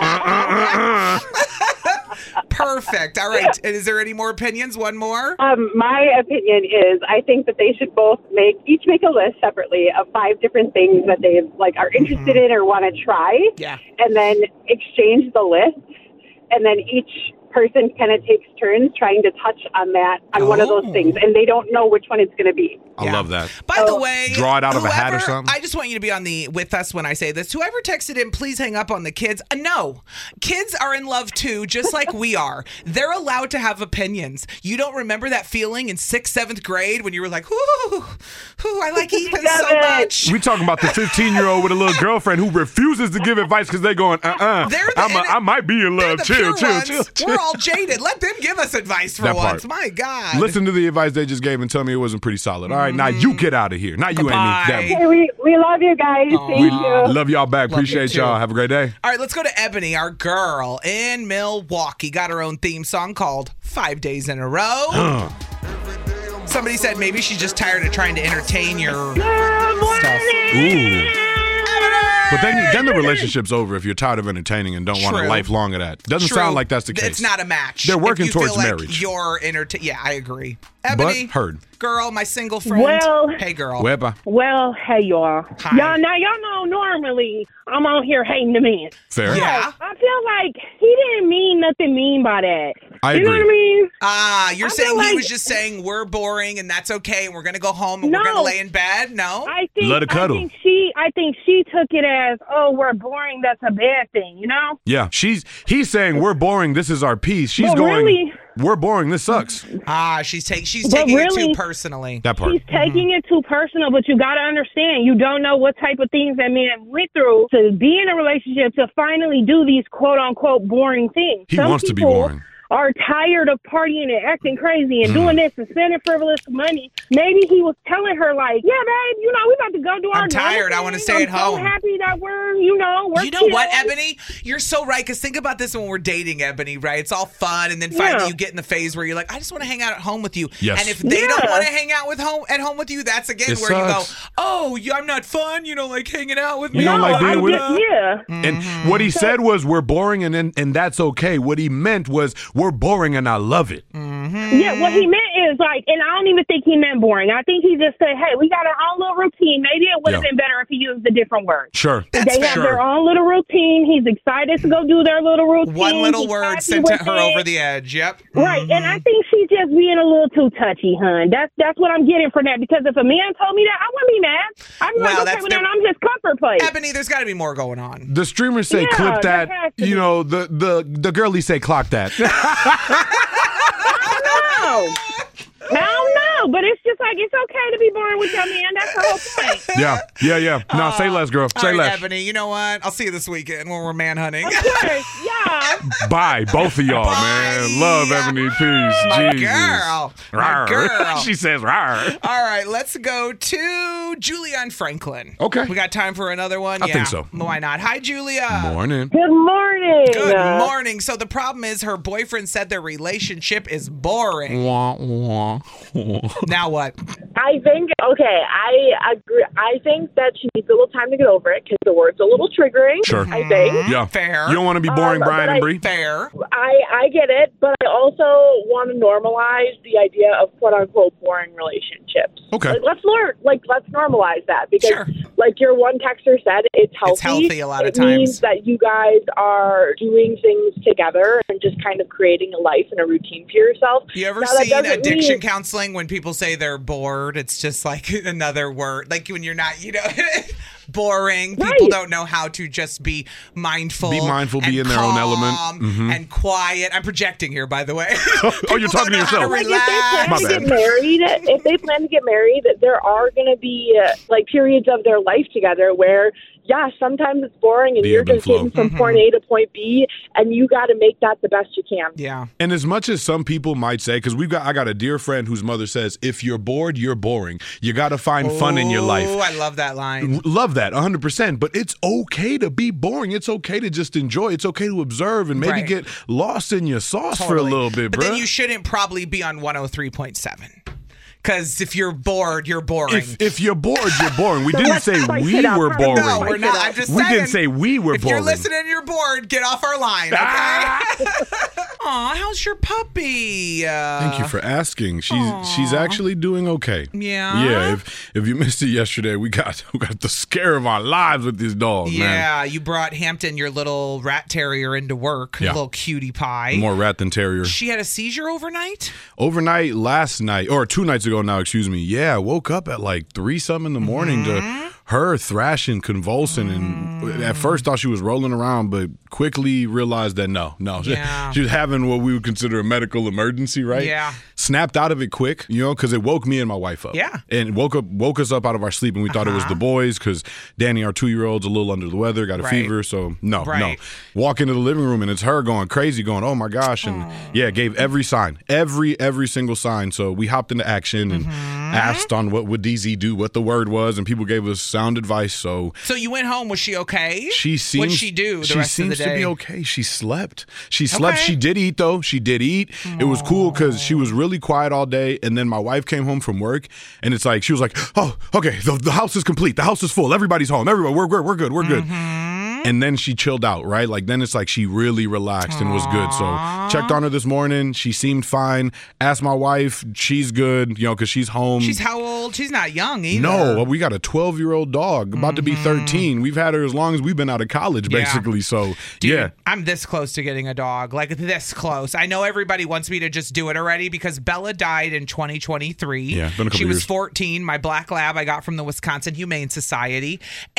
Perfect. All right. Is there any more opinions? One more? My opinion is I think that they should both each make a list separately of 5 different things that they are interested in or want to try. Yeah. And then exchange the list. And then each person kind of takes turns trying to touch on one of those things, and they don't know which one it's going to be. I love that. By the way, draw it out of a hat or something. I just want you to be with us when I say this. Whoever texted in, please hang up on the kids. No, kids are in love too, just like we are. They're allowed to have opinions. You don't remember that feeling in 6th, 7th grade when you were like, "Ooh, I like Ethan so much." We talking about the 15-year-old with a little girlfriend who refuses to give advice because they're going, I might be in love. Chill. We're all jaded. Let them give us advice for once. My God. Listen to the advice they just gave and tell me it wasn't pretty solid. All right, now you get out of here. Now you ain't me. Okay, we love you guys. Thank you. Love y'all back. Appreciate y'all. Have a great day. All right, let's go to Ebony, our girl in Milwaukee. Got her own theme song called 5 Days in a Row. Somebody said maybe she's just tired of trying to entertain your stuff. Ooh. But then the relationship's over if you're tired of entertaining and don't want a lifelong of that. Doesn't sound like that's the case. It's not a match. They're working towards like marriage. Yeah, I agree. Ebony, girl, my single friend. Well, hey, girl. Well, hey, y'all. Hi. Y'all know normally I'm on here hating the man. Fair. Yeah. I feel like he didn't mean nothing mean by that. I agree. You know what I mean? You're saying he was just saying we're boring and that's okay and we're going to go home and we're going to lay in bed? No? Let it cuddle. I think she took it as, we're boring, that's a bad thing, you know? Yeah. He's saying we're boring, this is our peace. She's going, we're boring, this sucks. She's taking it too personally. That part. She's taking it too personal, but you got to understand, you don't know what type of things that man went through to be in a relationship to finally do these quote-unquote boring things. He wants to be boring. Are tired of partying and acting crazy and doing this and spending frivolous money. Maybe he was telling her like, yeah, babe, we about to go do our I'm tired. I want to stay at home. I'm so happy that we're what, Ebony? You're so right. Because think about this when we're dating, Ebony, right? It's all fun. And then finally you get in the phase where you're like, I just want to hang out at home with you. Yes. And if they don't want to hang out at home with you, that's again where you go, I'm not fun, like hanging out with me. You don't like being with me? Yeah. And what he said was we're boring and that's okay. What he meant was we're boring and I love it. Mm-hmm. Yeah, what he meant is and I don't even think he meant boring. I think he just said, hey, we got our own little routine. Maybe it would have been better if he used a different word. Sure. They have their own little routine. He's excited to go do their little routine. One little word sent her over the edge. Yep. Right. And I think she's just being a little too touchy, hun. That's what I'm getting from that. Because if a man told me that, I wouldn't be mad. I'd be like, I'm just comfort play. Ebony, there's got to be more going on. The streamers say clip that. The girlies say clock that. I don't know, but it's just like it's okay to be boring with your man. That's the whole point. Yeah. No, say less, girl. Say less. Ebony, you know what? I'll see you this weekend when we're man hunting. Of course, yeah. Bye, both of y'all, man. Love Ebony. Peace. My Jesus. girl. She says, rawr. All right, let's go to Julia and Franklin. Okay. We got time for another one? I think so. Why not? Hi, Julia. Morning. Good morning. Good morning. So the problem is her boyfriend said their relationship is boring. Now what? I think, I agree. I think that she needs a little time to get over it because the word's a little triggering. Sure. I think. Yeah. Fair. You don't want to be boring, Brian and Bree? Fair. I get it, but I also want to normalize the idea of quote-unquote boring relationships. Okay. Let's normalize that because, like your one texter said, it's healthy. It's healthy a lot of times. It means that you guys are doing things together and just kind of creating a life and a routine for yourself. You ever seen addiction counseling when people say they're bored word. It's just like another word. Like when you're not, boring. People don't know how to just be mindful. Be mindful, be in their own element. And quiet. I'm projecting here, by the way. Oh, you're talking to yourself. Like if they plan to get married, there are going to be like periods of their life together where, yeah, sometimes it's boring and you're just getting from point A to point B, and you got to make that the best you can. Yeah. And as much as some people might say, because I got a dear friend whose mother says, if you're bored, you're boring. You got to find fun in your life. Oh, I love that line. Love that, 100%. But it's okay to be boring. It's okay to just enjoy. It's okay to observe and maybe get lost in your sauce for a little bit, bro. But then you shouldn't probably be on 103.7. Because if you're bored, you're boring. If you're bored, you're boring. We didn't say we were boring. No, we're not. I'm just saying. We didn't say we were boring. If you're listening and you're bored, get off our line, okay? Aw, how's your puppy? Thank you for asking. She's actually doing okay. Yeah? Yeah, if you missed it yesterday, we got the scare of our lives with this dog, man. Yeah, you brought Hampton, your little rat terrier, into work. Yeah. Little cutie pie. More rat than terrier. She had a seizure overnight? Overnight last night, or 2 nights ago now, excuse me. Yeah, I woke up at like 3-something in the morning to her thrashing, convulsing, and at first thought she was rolling around, but quickly realized that no. She was having what we would consider a medical emergency, right? Yeah. Snapped out of it quick, because it woke me and my wife up. Yeah. And woke us up out of our sleep, and we thought it was the boys because Danny, our 2-year-old's a little under the weather, got a fever, so no. Walk into the living room, and it's her going crazy, going, oh my gosh, and gave every sign, every single sign. So we hopped into action and asked on what would DZ do, what the word was, and people gave us sound advice. So you went home. Was she okay? What'd she do the rest of the day? She seems to be okay. She slept. She did eat, though. She did eat. It was cool because she was really quiet all day, and then my wife came home from work, and it's like she was like, oh, okay, the house is complete. The house is full. Everybody's home. Everybody, we're good. And then she chilled out, right? Like then it's like she really relaxed and was good. So checked on her this morning. She seemed fine. Asked my wife. She's good, because she's home. She's how old? She's not young either. No, we got a 12-year-old dog about to be 13. We've had her as long as we've been out of college, basically. So, Dude, I'm this close to getting a dog. Like this close. I know everybody wants me to just do it already because Bella died in 2023. Yeah, been a couple She was years. 14. My black lab I got from the Wisconsin Humane Society.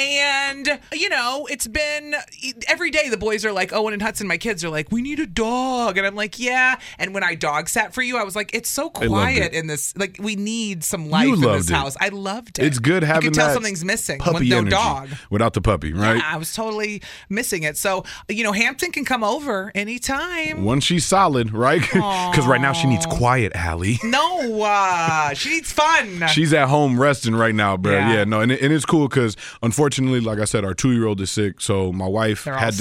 And, it's been every day the boys are like, Owen and Hudson, my kids are like, we need a dog. And I'm like, yeah. And when I dog sat for you, I was like, it's so quiet in this. Like, we need some life in this house. I loved it. It's good having you can tell that something's missing puppy with no energy dog. Without the puppy, right? Yeah, I was totally missing it. So, Hampton can come over anytime. Once she's solid, right? Because right now she needs quiet, Allie. No, she needs fun. She's at home resting right now, bro. Yeah. And it's cool because unfortunately, like I said, our 2-year-old is sick, so my wife had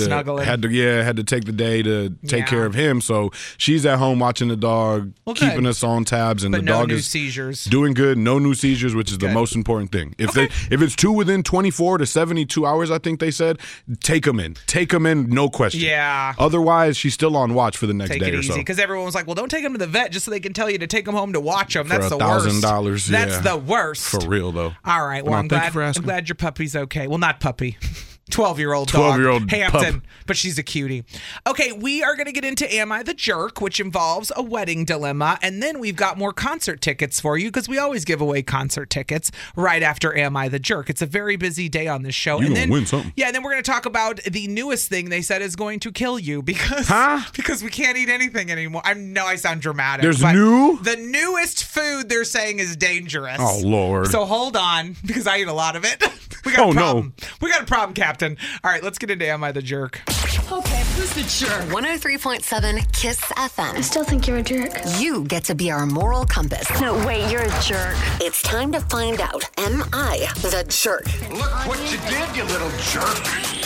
to take the day to take care of him. So she's at home watching the dog, keeping us on tabs, and but the no dog new is seizures. Doing good. No new seizures, which is the most important thing. If it's 2 within 24 to 72 hours, I think they said, take them in. Take them in, no question. Yeah. Otherwise, she's still on watch for the next Take day it or so. easy, because everyone was like, well, don't take them to the vet just so they can tell you to take them home to watch them. For That's the worst. $1,000, yeah. That's the worst. For real, though. All right. Well, I'm glad your puppy's okay. Well, not puppy. 12-year-old dog. 12-year-old Hampton, pup. but she's a cutie. Okay, we are going to get into Am I the Jerk, which involves a wedding dilemma, and then we've got more concert tickets for you, because we always give away concert tickets right after Am I the Jerk. It's a very busy day on this show. You're and going to win something. Yeah, and then we're going to talk about the newest thing they said is going to kill you, because we can't eat anything anymore. I know I sound dramatic. The newest food they're saying is dangerous. Oh, Lord. So hold on, because I eat a lot of it. We got a problem. We got a problem, Captain. All right, let's get into Am I the Jerk? Okay, who's the jerk? 103.7 Kiss FM. I still think you're a jerk. You get to be our moral compass. No, wait, you're a jerk. It's time to find out, am I the jerk? Look what you did, you little jerk.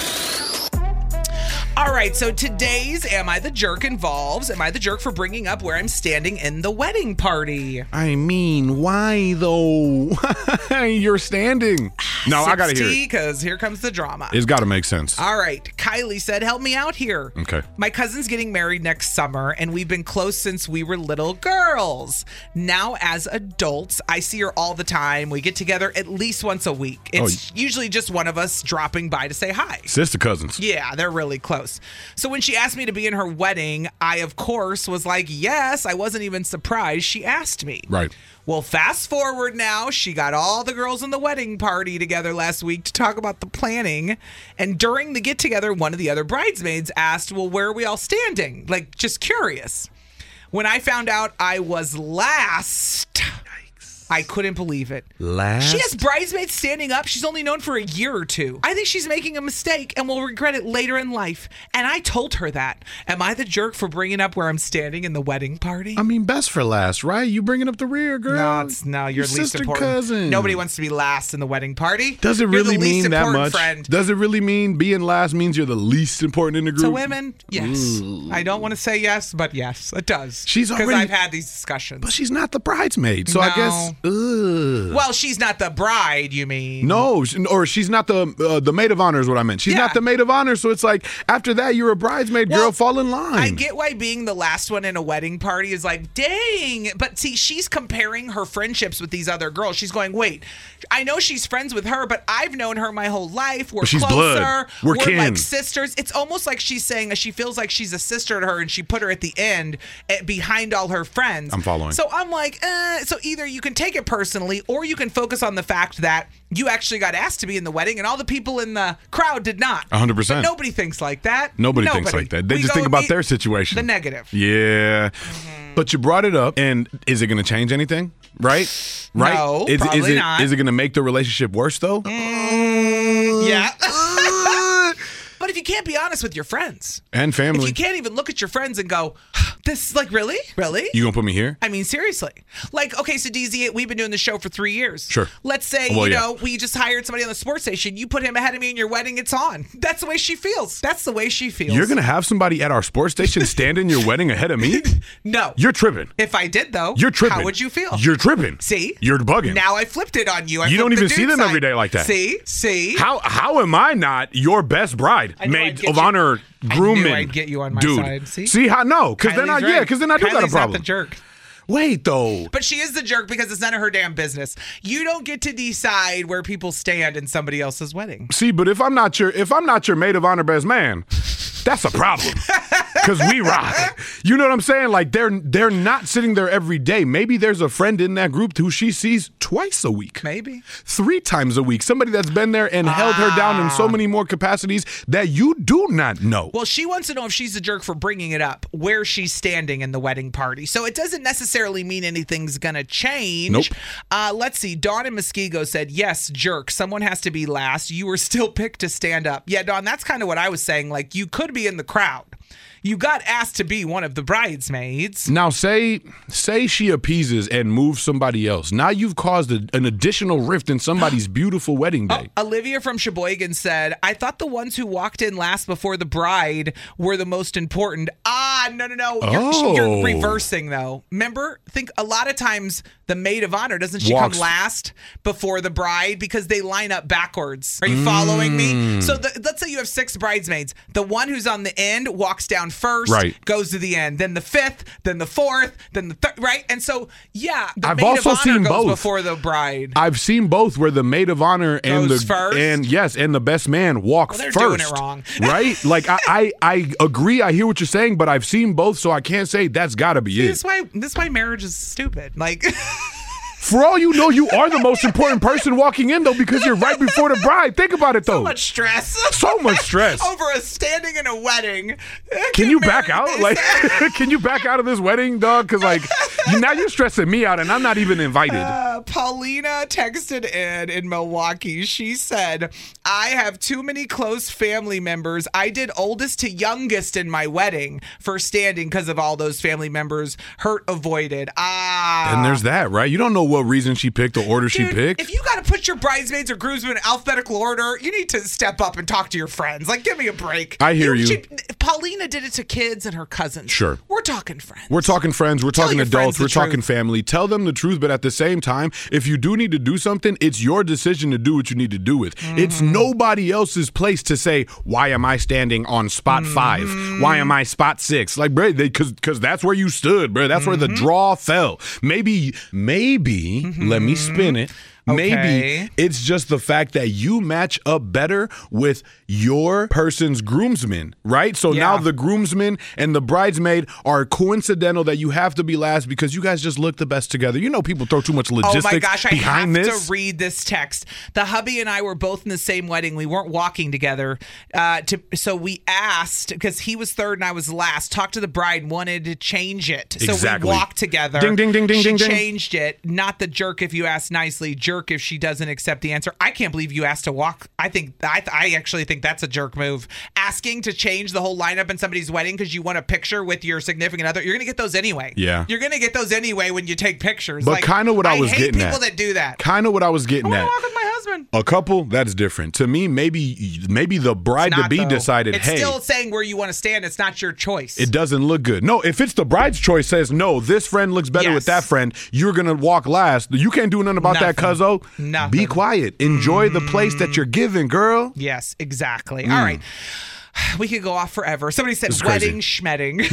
All right, so today's Am I the Jerk involves, am I the jerk for bringing up where I'm standing in the wedding party? I mean, why though? You're standing. No, I gotta hear it. Because here comes the drama. It's gotta make sense. All right, Kylie said, help me out here. Okay. My cousin's getting married next summer, and we've been close since we were little girls. Now, as adults, I see her all the time. We get together at least once a week. It's usually just one of us dropping by to say hi. Sister cousins. Yeah, they're really close. gross. So when she asked me to be in her wedding, I, of course, was like, yes. I wasn't even surprised she asked me. Right. Well, fast forward now, she got all the girls in the wedding party together last week to talk about the planning. And during the get-together, one of the other bridesmaids asked, well, where are we all standing? Like, just curious. When I found out I was last, I couldn't believe it. Last? She has bridesmaids standing up. She's only known for a year or two. I think she's making a mistake and will regret it later in life. And I told her that. Am I the jerk for bringing up where I'm standing in the wedding party? I mean, best for last, right? You bringing up the rear, girl. No, you're least sister, important. cousin. Nobody wants to be last in the wedding party. Does it really mean that much? Friend. Does it really mean being last means you're the least important in the group? To women, yes. Ooh. I don't want to say yes, but yes, it does. She's already, because I've had these discussions. But she's not the bridesmaid, so I guess. Well, she's not the bride, you mean? No, or she's not the maid of honor is what I meant. She's not the maid of honor, so it's like after that you're a bridesmaid, girl, fall in line. I get why being the last one in a wedding party is like, dang. But see, she's comparing her friendships with these other girls. She's going, wait, I know she's friends with her, but I've known her my whole life. We're she's closer. Blood. We're kin. Like sisters. It's almost like she's saying she feels like she's a sister to her, and she put her at the end behind all her friends. I'm following. So I'm like, so either you can take it personally, or you can focus on the fact that you actually got asked to be in the wedding and all the people in the crowd did not. 100%. But nobody thinks like that. Nobody thinks like that. They just think about their situation. The negative. Yeah. Mm-hmm. But you brought it up, and is it going to change anything? Right? No, probably not. Is it going to make the relationship worse, though? Yeah. But if you can't be honest with your friends and family, if you can't even look at your friends and go, this, like, really? You gonna put me here? I mean, seriously. Like, okay, so DZ, we've been doing the show for 3 years. Sure. Let's say, we just hired somebody on the sports station. You put him ahead of me in your wedding, it's on. That's the way she feels. That's the way she feels. You're gonna have somebody at our sports station stand in your wedding ahead of me? No. You're tripping. If I did, though, you're tripping. How would you feel? You're tripping. See? You're bugging. Now I flipped it on you. You don't even see them every day like that. See? How am I not your best bride? Maid of honor, grooming. I knew I'd get you on my dude. side. See how? No, because then I do got a problem. Not the jerk. Wait, though. But she is the jerk because it's none of her damn business. You don't get to decide where people stand in somebody else's wedding. See, but if I'm not your maid of honor best man, that's a problem. Because we rock. You know what I'm saying? Like, they're not sitting there every day. Maybe there's a friend in that group who she sees twice a week. Maybe. 3 times a week. Somebody that's been there and held her down in so many more capacities that you do not know. Well, she wants to know if she's the jerk for bringing it up, where she's standing in the wedding party. So it doesn't necessarily mean anything's going to change. Nope. Let's see. Dawn in Muskego said, yes, jerk. Someone has to be last. You were still picked to stand up. Yeah, Dawn, that's kind of what I was saying. Like, you could be in the crowd. You got asked to be one of the bridesmaids. Now, say she appeases and moves somebody else. Now you've caused an additional rift in somebody's beautiful wedding day. Olivia from Sheboygan said, I thought the ones who walked in last before the bride were the most important. No. You're reversing, though. Remember? Think a lot of times the maid of honor, doesn't she come last before the bride because they line up backwards? Are you following me? So let's say you have 6 bridesmaids. The one who's on the end walks down first, goes to the end, then the 5th, then the 4th, then the 3rd, right? And so, yeah, the I've maid also of honor seen goes both before the bride. I've seen both where the maid of honor and goes first? and the best man walk they're first. Doing it wrong. Right? Like I agree, I hear what you're saying, but I've seen both, so I can't say that's gotta be it. This is why marriage is stupid. Like For all you know, you are the most important person walking in, though, because you're right before the bride. Think about it, though. So much stress. So much stress. Over a standing in a wedding. Can you back out? Like, can you back out of this wedding, dog? Because, like, now you're stressing me out, and I'm not even invited. Paulina texted in Milwaukee. She said, I have too many close family members. I did oldest to youngest in my wedding for standing because of all those family members. Hurt avoided. And there's that, right? You don't know what reason she picked, the order she picked. If you got to put your bridesmaids or groomsmen in alphabetical order, you need to step up and talk to your friends. Like, give me a break. I hear you. Paulina did it to kids and her cousins. Sure. We're talking friends. We're talking friends. We're talking adults. We're talking family. Tell them the truth, but at the same time, if you do need to do something, it's your decision to do what you need to do with. It's nobody else's place to say, why am I standing on spot 5? Why am I spot 6? Like, bro, because that's where you stood, bro. That's where the draw fell. Maybe, let me spin it. Maybe it's just the fact that you match up better with your person's groomsmen, right? So now the groomsmen and the bridesmaid are coincidental that you have to be last because you guys just look the best together. You know, people throw too much logistics behind this. Oh my gosh, I have to read this text. The hubby and I were both in the same wedding. We weren't walking together. So we asked, because he was third and I was last, talked to the bride and wanted to change it. Exactly. So we walked together. Ding, ding, ding, ding, she ding, ding. changed it. Not the jerk if you ask nicely, jerk if she doesn't accept the answer. I can't believe you asked to walk. I actually think that's a jerk move. Asking to change the whole lineup in somebody's wedding because you want a picture with your significant other. You're going to get those anyway. Yeah. You're going to get those anyway when you take pictures. But kind of what I was getting at. I hate people that do that. Kind of what I was getting at. I want to walk with my husband. A couple, that's different. To me, maybe the bride-to-be decided, it's hey. still saying where you want to stand. It's not your choice. It doesn't look good. No, if it's the bride's choice says, no, this friend looks better with that friend, you're going to walk last. You can't do nothing about that, cuzzo. Nothing. Be quiet. Enjoy the place that you're giving, girl. Yes, exactly. All right. We could go off forever. Somebody said wedding schmedding.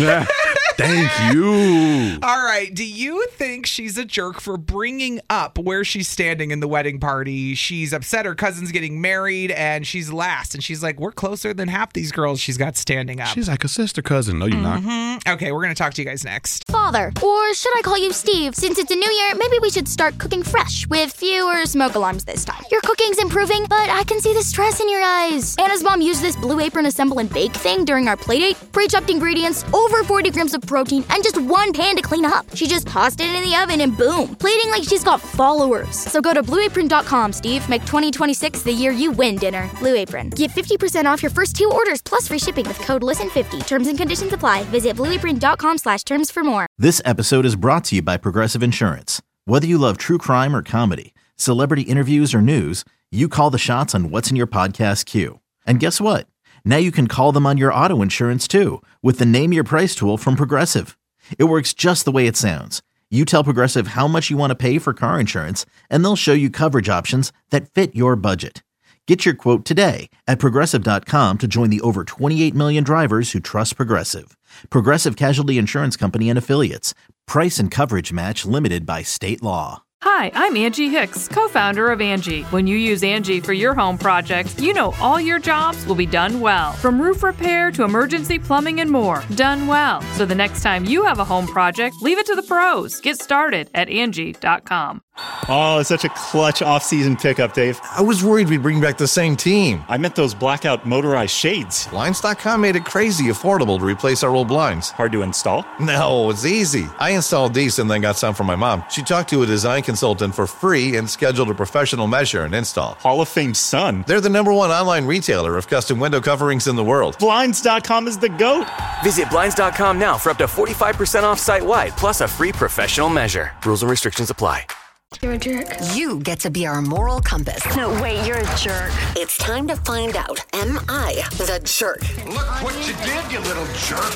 Thank you. All right. Do you think she's a jerk for bringing up where she's standing in the wedding party? She's upset her cousin's getting married and she's last. And she's like, we're closer than half these girls she's got standing up. She's like a sister cousin. No, you're not. Okay, we're going to talk to you guys next. Father, or should I call you Steve? Since it's a new year, maybe we should start cooking fresh with fewer smoke alarms this time. Your cooking's improving, but I can see the stress in your eyes. Anna's mom used this Blue Apron assemble and bake thing during our playdate. Pre-chopped ingredients, over 40 grams of protein, and just one pan to clean up. She just tossed it in the oven and boom, plating like she's got followers. So go to blueapron.com, Steve. Make 2026 the year you win dinner. Blue Apron. Get 50% off your first 2 orders plus free shipping with code LISTEN50. Terms and conditions apply. Visit blueapron.com/terms for more. This episode is brought to you by Progressive Insurance. Whether you love true crime or comedy, celebrity interviews or news, you call the shots on what's in your podcast queue. And guess what? Now you can call them on your auto insurance too with the Name Your Price tool from Progressive. It works just the way it sounds. You tell Progressive how much you want to pay for car insurance, and they'll show you coverage options that fit your budget. Get your quote today at Progressive.com to join the over 28 million drivers who trust Progressive. Progressive Casualty Insurance Company and Affiliates. Price and coverage match limited by state law. Hi, I'm Angie Hicks, co-founder of Angie. When you use Angie for your home projects, you know all your jobs will be done well. From roof repair to emergency plumbing and more, done well. So the next time you have a home project, leave it to the pros. Get started at Angie.com. Oh, it's such a clutch off-season pickup, Dave. I was worried we'd bring back the same team. I meant those blackout motorized shades. Blinds.com made it crazy affordable to replace our old blinds. Hard to install? No, it's easy. I installed these and then got some from my mom. She talked to a design consultant for free and scheduled a professional measure and install. Hall of Fame son. They're the #1 online retailer of custom window coverings in the world. Blinds.com is the GOAT. Visit Blinds.com now for up to 45% off site-wide, plus a free professional measure. Rules and restrictions apply. You're a jerk. You get to be our moral compass. No, wait, you're a jerk. It's time to find out, am I the jerk? Look what you did, you little jerk.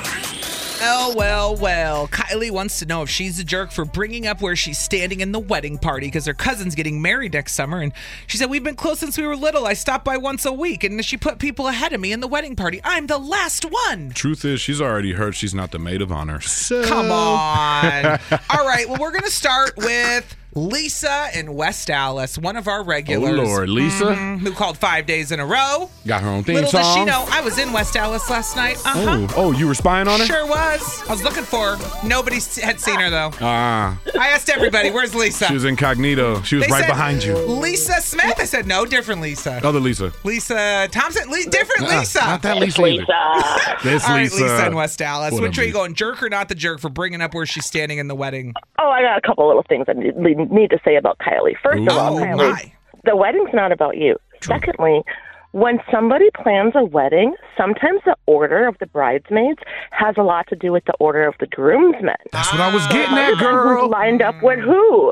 Well. Kylie wants to know if she's a jerk for bringing up where she's standing in the wedding party because her cousin's getting married next summer. And she said, we've been close since we were little. I stop by once a week. And she put people ahead of me in the wedding party. I'm the last one. Truth is, she's already heard she's not the maid of honor. So. Come on. All right. Well, we're going to start with Lisa in West Dallas, one of our regulars. Oh, Lord. Lisa? Who called 5 days in a row. Got her own theme Little song. does she know, I was in West Dallas last night. Oh, you were spying on her? Sure was. I was looking for her. Nobody had seen her, though. I asked everybody, where's Lisa? She was incognito. She was They right said, behind you. Lisa Smith? I said, no, different Lisa. Other Lisa. Lisa Thompson? Different Lisa. Not that Lisa either. This All right, Lisa. Lisa in West Dallas. What Which a way are you going, jerk or not the jerk for bringing up where she's standing in the wedding? Oh, I got a couple little things I need to say about Kylie. First of all, Kylie, the wedding's not about you. Secondly, when somebody plans a wedding, sometimes the order of the bridesmaids has a lot to do with the order of the groomsmen. That's what I was getting at, girl. Who's lined up with who?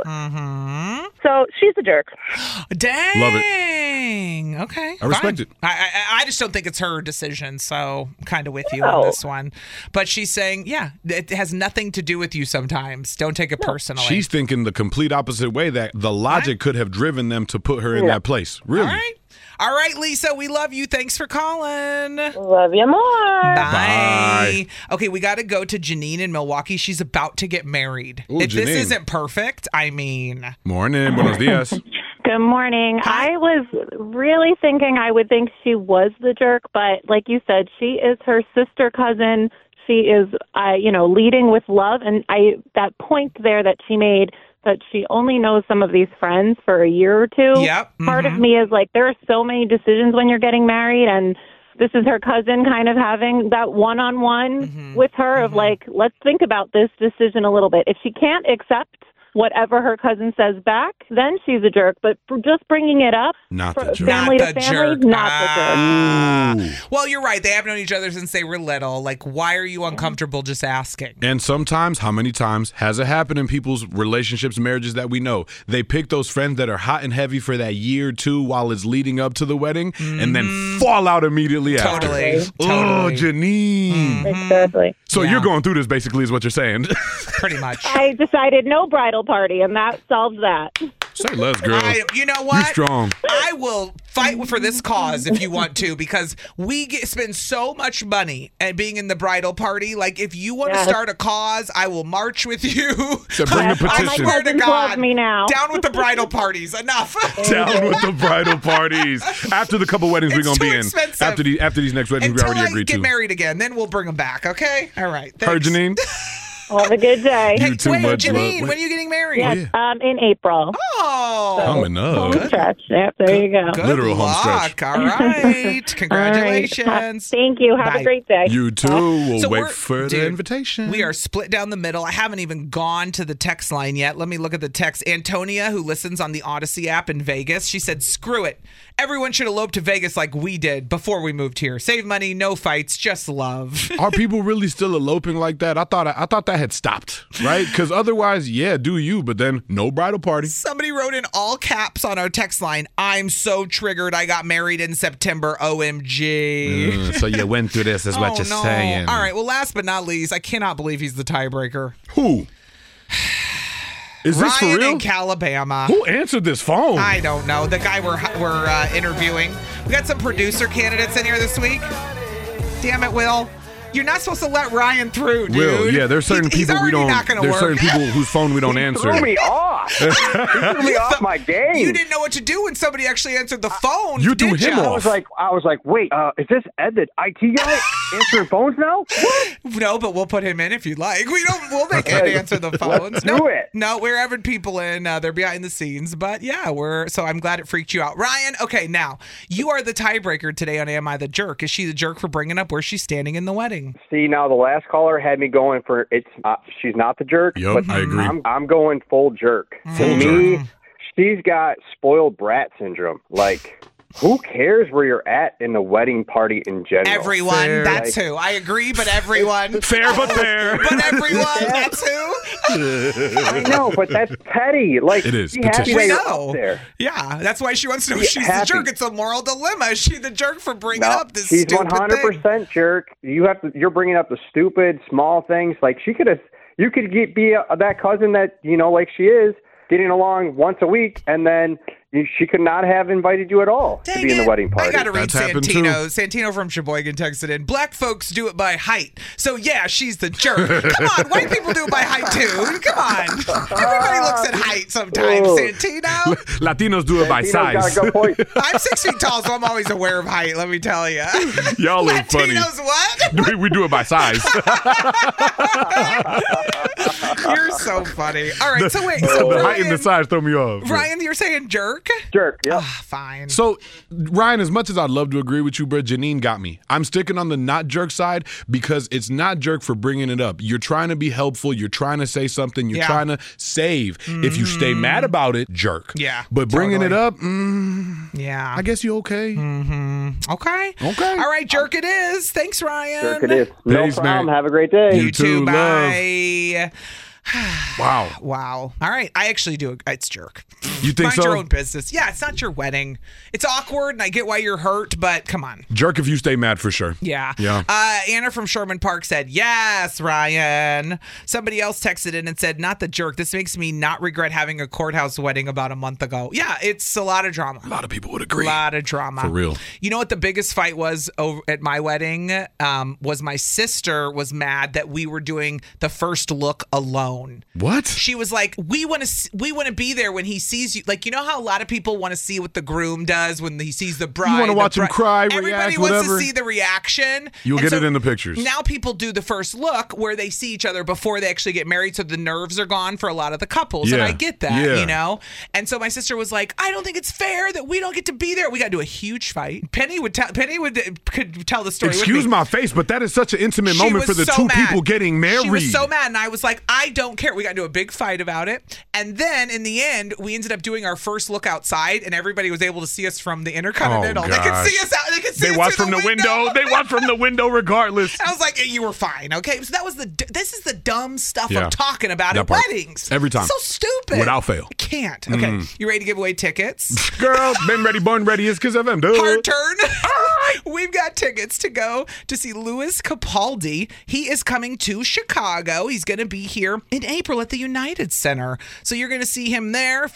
So she's a jerk. Dang. Love it. Okay. I respect it. I just don't think it's her decision, so I'm kind of with you on this one. But she's saying, yeah, it has nothing to do with you sometimes. Don't take it personally. She's thinking the complete opposite way, that the logic could have driven them to put her in that place. Really? All right, Lisa, we love you. Thanks for calling. Love you more. Bye. Okay, we got to go to Janine in Milwaukee. She's about to get married. Ooh, If this Janine. isn't perfect, I mean. Morning. Buenos dias. Good Good morning. I was really thinking I would think she was the jerk, but like you said, she is her sister cousin. She is, leading with love. And that point there that she made that she only knows some of these friends for a year or two. Yep. Part of me is like, there are so many decisions when you're getting married, and this is her cousin kind of having that one-on-one with her of like, let's think about this decision a little bit. If she can't accept whatever her cousin says back, then she's a jerk. But for just bringing it up, not the jerk. Family to family, not the jerk. Well, you're right. They have known each other since they were little. Like, why are you uncomfortable just asking? And sometimes, how many times has it happened in people's relationships, marriages that we know? They pick those friends that are hot and heavy for that year or two while it's leading up to the wedding, and then fall out immediately after. Oh, Janine. Exactly. So you're going through this, basically, is what you're saying. Pretty much. I decided no bridal party, and that solves that. Say less, girl. You know what? You strong. I will fight for this cause if you want to, because we spend so much money at being in the bridal party. Like, if you want to start a cause, I will march with you. So bring a petition. I swear to God, me now. Down with the bridal parties. Enough. Down with the bridal parties. After the couple weddings we're going to be in. Expensive. After these next weddings we already agreed to. Until I get married again, then we'll bring them back, okay? All right. Thanks. Heard, Janine? Have a good day. You too much, Janine, love. when are you getting married? Yes, in April. Oh. Coming up. Home stretch. Yep, there you go. Good Literal luck. home stretch. All right. Congratulations. All right. Thank you. Have Bye. a great day. You too. We'll So wait for the invitation. We are split down the middle. I haven't even gone to the text line yet. Let me look at the text. Antonia, who listens on the Odyssey app in Vegas, she said, screw it. Everyone should elope to Vegas like we did before we moved here. Save money, no fights, just love. Are people really still eloping like that? I thought that had stopped, right? Because otherwise, yeah, do you, but then no bridal party. Somebody wrote in all caps on our text line, I'm so triggered. I got married in September. OMG. So you went through this, is what you're saying. All right, well, last but not least, I cannot believe he's the tiebreaker. Who? Is this Ryan for real? in Calabama. Who answered this phone? I don't know. The guy we're interviewing. We got some producer candidates in here this week. Damn it, Will. You're not supposed to let Ryan through, dude. Will, yeah, there's certain people we don't. Not gonna there's work. certain people whose phone we don't answer. Threw me off. He threw me off my game. You didn't know what to do when somebody actually answered the phone. You threw him off. I was like, wait, is this Ed, the IT guy, answering phones now? What? No, but we'll put him in if you'd like. We'll make Ed answer the phones. Let's do it. No, we're having people in. They're behind the scenes, but yeah, so I'm glad it freaked you out, Ryan. Okay, now you are the tiebreaker today on Am I the Jerk? Is she the jerk for bringing up where she's standing in the wedding? See, now the last caller had me going for she's not the jerk. Yep, I agree. I'm going full jerk. To me, she's got spoiled brat syndrome. Like, who cares where you're at in the wedding party in general? Everyone, fair. that's who. I agree, but everyone. Fair but fair. But everyone, that's who. I know, but that's petty. Like, it is. Be happy We that you're know. up there. Yeah, that's why she wants to know Be if she's happy. the jerk. It's a moral dilemma. Is she the jerk for bringing up this she's stupid 100% thing? jerk. You're bringing up the stupid small things. Like, you could be that cousin that, like she is, getting along once a week, and then she could not have invited you at all to be in the wedding party. I got to read That's happened Santino. Santino from Sheboygan texted in, black folks do it by height. So, yeah, she's the jerk. Come on, white people do it by height, too. Come on. Everybody looks at height sometimes, Santino. Latinos do it by size. Got a good point. I'm 6 feet tall, so I'm always aware of height, let me tell you. Y'all are funny. Latinos what? We do it by size. You're so funny. All right, so wait. The So height and the size throw me off. Ryan, you're saying jerk? Jerk, yeah. Fine. So, Ryan, as much as I'd love to agree with you, bro, Janine got me. I'm sticking on the not jerk side because it's not jerk for bringing it up. You're trying to be helpful. You're trying to say something. You're trying to save. If you stay mad about it, jerk. Yeah. But bringing it up, yeah. I guess you okay. Okay. Okay. All right, jerk it is. Thanks, Ryan. Jerk it is. No Thanks, problem. man. Have a great day. You too, Bye. Wow. Wow. All right. I actually do. It's jerk. You think Mind so? your own business. Yeah, it's not your wedding. It's awkward, and I get why you're hurt, but come on. Jerk if you stay mad for sure. Yeah. Yeah. Anna from Sherman Park said, yes, Ryan. Somebody else texted in and said, not the jerk. This makes me not regret having a courthouse wedding about a month ago. Yeah, it's a lot of drama. A lot of people would agree. A lot of drama. For real. You know what the biggest fight was over at my wedding? Was my sister was mad that we were doing the first look alone. phone. What? She was like, we want to be there when he sees you. Like, you know how a lot of people want to see what the groom does when he sees the bride. You want to watch him cry, Everybody react, wants whatever. to see the reaction. You'll get it in the pictures. Now people do the first look where they see each other before they actually get married, so the nerves are gone for a lot of the couples. And I get that, you know? And so my sister was like, I don't think it's fair that we don't get to be there. We got into a huge fight. Penny could tell the story. Excuse my face, but that is such an intimate moment for the two people getting married. She was so mad, and I was like, I don't care. We got into a big fight about it. And then in the end, we ended up doing our first look outside, and everybody was able to see us from the Intercontinental. Oh, they could see us out. They could see us watch through from the window. They watch from the window regardless. I was like, you were fine, okay? So that was this is the dumb stuff I'm talking about at weddings. Every time. So stupid. Without fail. Can't. Okay. You ready to give away tickets? Girl, been ready, born ready. It's Kiss FM, dude. Hard turn. We've got tickets to go to see Louis Capaldi. He is coming to Chicago. He's going to be here in April at the United Center. So you're going to see him there,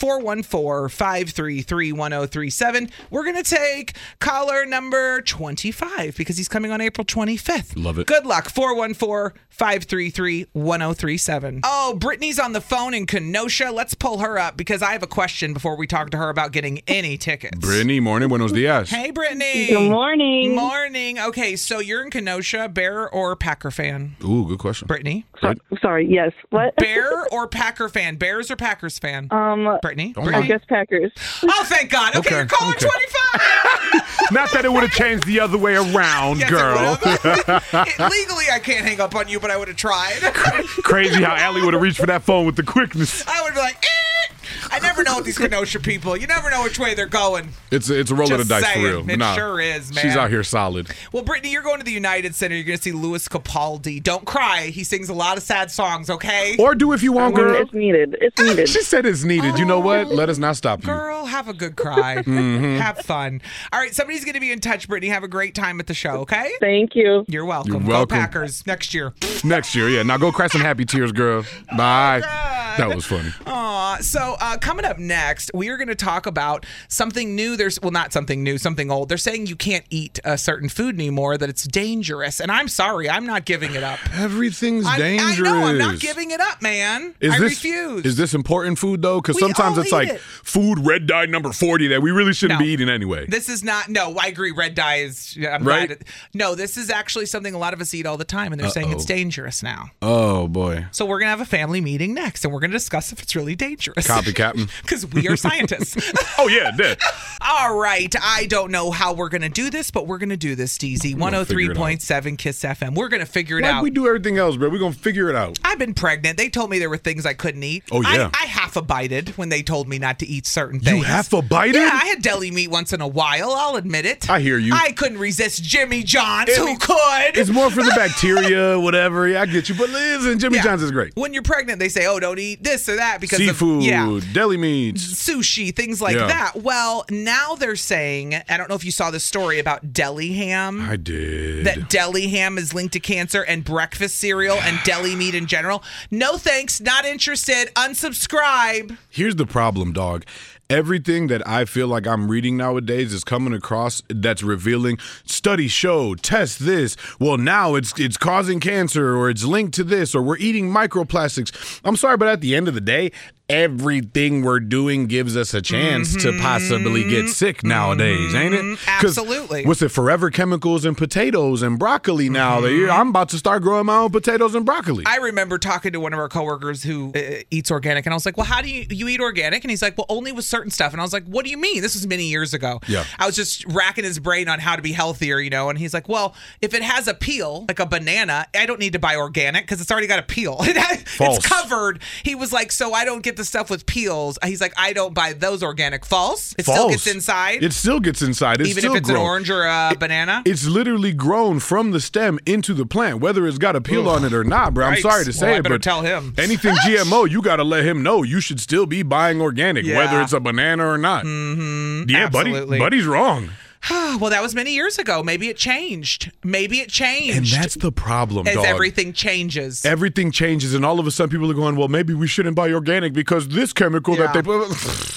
414-533-1037. We're going to take caller number 25 because he's coming on April 25th. Love it. Good luck, 414-533-1037. Oh, Brittany's on the phone in Kenosha. Let's pull her up because I have a question before we talk to her about getting any tickets. Brittany, morning, buenos dias. Hey, Brittany. Good morning. Morning. Okay, so you're in Kenosha, Bear or Packer fan? Ooh, good question. Brittany? Sorry, yes. What? Bear or Packer fan? Bears or Packers fan? Brittany? I guess Packers. Oh, thank God. Okay, you're calling 25. Not that it would have changed the other way around, girl. Legally, I can't hang up on you, but I would have tried. Crazy how Allie would have reached for that phone with the quickness. I would be like, I never know with these Kenosha people. You never know which way they're going. It's a roll of the dice saying. for real. It sure is, man. She's out here solid. Well, Brittany, you're going to the United Center. You're going to see Louis Capaldi. Don't cry. He sings a lot of sad songs, okay? Or do if you want, girl. It's needed. It's needed. She said it's needed. You know what? Let us not stop you. Girl, have a good cry. Have fun. All right, somebody's going to be in touch, Brittany. Have a great time at the show, okay? Thank you. You're welcome. You're welcome. Go Packers next year. Next year, yeah. Now go cry some happy tears, girl. Bye. That was funny. So coming up next, we are going to talk about something new. Not something new, something old. They're saying you can't eat a certain food anymore, that it's dangerous. And I'm sorry, I'm not giving it up. Everything's dangerous. I know, I'm not giving it up, man. I refuse. Is this important food, though? Because sometimes it's like food red dye number 40 that we really shouldn't be eating anyway. This is not, I agree. Red dye is, no, this is actually something a lot of us eat all the time, and they're saying it's dangerous now. Oh, boy. So we're going to have a family meeting next, and we're going to discuss if it's really dangerous. Copycatting. Because we are scientists. Oh, yeah, dead. All right. I don't know how we're going to do this, but we're going to do this, DZ. 103.7 Kiss FM. We're going to figure it out. Like we do everything else, bro. We're going to figure it out. I've been pregnant. They told me there were things I couldn't eat. Oh, yeah. I half-a-bited when they told me not to eat certain things. You half-a-bited? Yeah, I had deli meat once in a while. I'll admit it. I hear you. I couldn't resist Jimmy John's. Who could? It's more for the bacteria, whatever. Yeah, I get you. But listen, Jimmy John's is great. When you're pregnant, they say, don't eat this or that because seafood, of deli meats, sushi, things like that. Well, now they're saying, I don't know if you saw the story about deli ham. I did. That deli ham is linked to cancer and breakfast cereal and deli meat in general. No thanks, not interested, unsubscribe. Here's the problem, dog. Everything that I feel like I'm reading nowadays is coming across that's revealing studies show, test this. Well, now it's causing cancer, or it's linked to this, or we're eating microplastics. I'm sorry, but at the end of the day, everything we're doing gives us a chance to possibly get sick nowadays, ain't it? Absolutely. What's it, forever chemicals in potatoes and broccoli now? I'm about to start growing my own potatoes and broccoli. I remember talking to one of our coworkers who eats organic, and I was like, well, how do you eat organic? And he's like, well, only with certain stuff. And I was like, what do you mean? This was many years ago. Yeah. I was just racking his brain on how to be healthier, and he's like, well, if it has a peel, like a banana, I don't need to buy organic because it's already got a peel. It's covered. He was like, so I don't get the stuff with peels. He's like, I don't buy those organic. False. It still gets inside. It still gets inside. It's even still if it's grown. an orange or a banana. It's literally grown from the stem into the plant, whether it's got a peel on it or not, bro. I'm sorry to say I better but tell him. Anything GMO, you got to let him know you should still be buying organic, whether it's a banana or not. Mm-hmm. Yeah, absolutely. buddy's wrong. Well, that was many years ago. Maybe it changed. And that's the problem, as dog. everything changes. Everything changes, and all of a sudden people are going, well, maybe we shouldn't buy organic because this chemical that they put.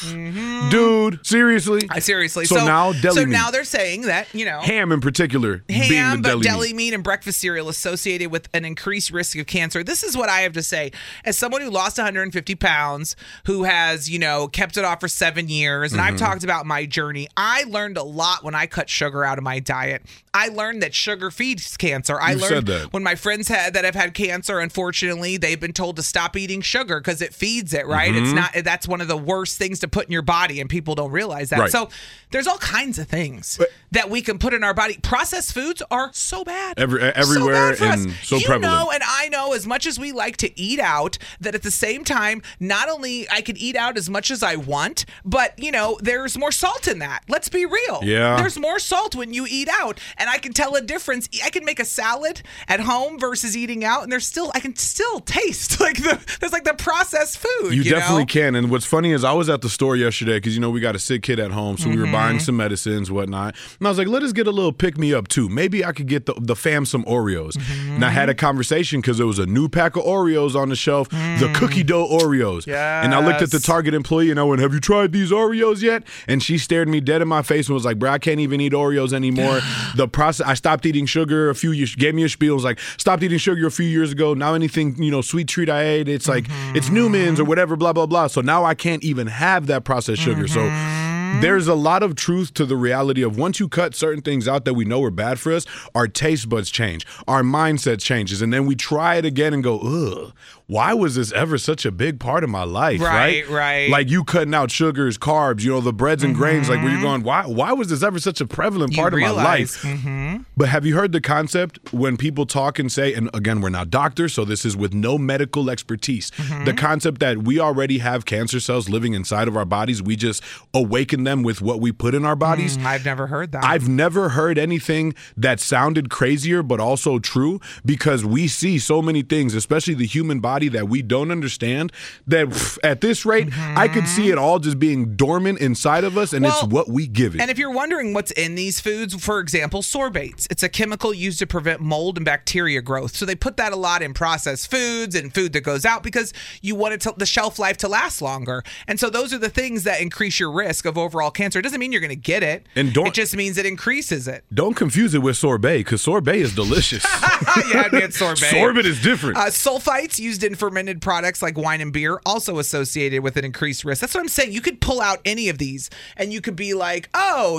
Dude, seriously? Seriously. So now deli meat. now they're saying that, ham in particular being the deli meat and breakfast cereal associated with an increased risk of cancer. This is what I have to say. As someone who lost 150 pounds, who has, kept it off for 7 years, and I've talked about my journey, I learned a lot when I cut sugar out of my diet. I learned that sugar feeds cancer. I learned when my friends that have had cancer, unfortunately, they've been told to stop eating sugar because it feeds it, right? That's one of the worst things to put in your body, and people don't realize that. Right. So there's all kinds of things that we can put in our body. Processed foods are so bad. Everywhere and so prevalent. And I know, as much as we like to eat out, that at the same time, not only I can eat out as much as I want, but, there's more salt in that. Let's be real. Yeah. There's more salt when you eat out, and I can tell a difference. I can make a salad at home versus eating out, and I can still taste there's the processed food. You definitely can. And what's funny is I was at the store yesterday because, we got a sick kid at home, so we were buying some medicines, whatnot. And I was like, let us get a little pick-me-up, too. Maybe I could get the fam some Oreos. And I had a conversation because there was a new pack of Oreos on the shelf, the cookie dough Oreos. Yes. And I looked at the Target employee and I went, have you tried these Oreos yet? And she stared me dead in my face and was like, bro, I can't even eat Oreos anymore. The process, I stopped eating sugar a few years, gave me a spiel. It was like, stopped eating sugar a few years ago. Now anything, sweet treat I ate, it's like, it's Newman's or whatever, blah, blah, blah. So now I can't even have that processed sugar. So there's a lot of truth to the reality of once you cut certain things out that we know are bad for us, our taste buds change, our mindset changes, and then we try it again and go, ugh, why was this ever such a big part of my life, right? Right. Like you cutting out sugars, carbs, the breads and grains, like where you're going, why was this ever such a prevalent part of my life? But have you heard the concept when people talk and say, and again, we're not doctors, so this is with no medical expertise, the concept that we already have cancer cells living inside of our bodies, we just awaken them with what we put in our bodies. I've never heard that. I've never heard anything that sounded crazier but also true, because we see so many things, especially the human body, that we don't understand, that at this rate, I could see it all just being dormant inside of us, and it's what we give it. And if you're wondering what's in these foods, for example, sorbates. It's a chemical used to prevent mold and bacteria growth. So they put that a lot in processed foods and food that goes out because you want the shelf life to last longer. And so those are the things that increase your risk of overall cancer. It doesn't mean you're going to get it. It just means it increases it. Don't confuse it with sorbet, because sorbet is delicious. Yeah, I'd get sorbet. Sorbet is different. Sulfites used in fermented products like wine and beer, also associated with an increased risk. That's what I'm saying. You could pull out any of these and you could be like, oh,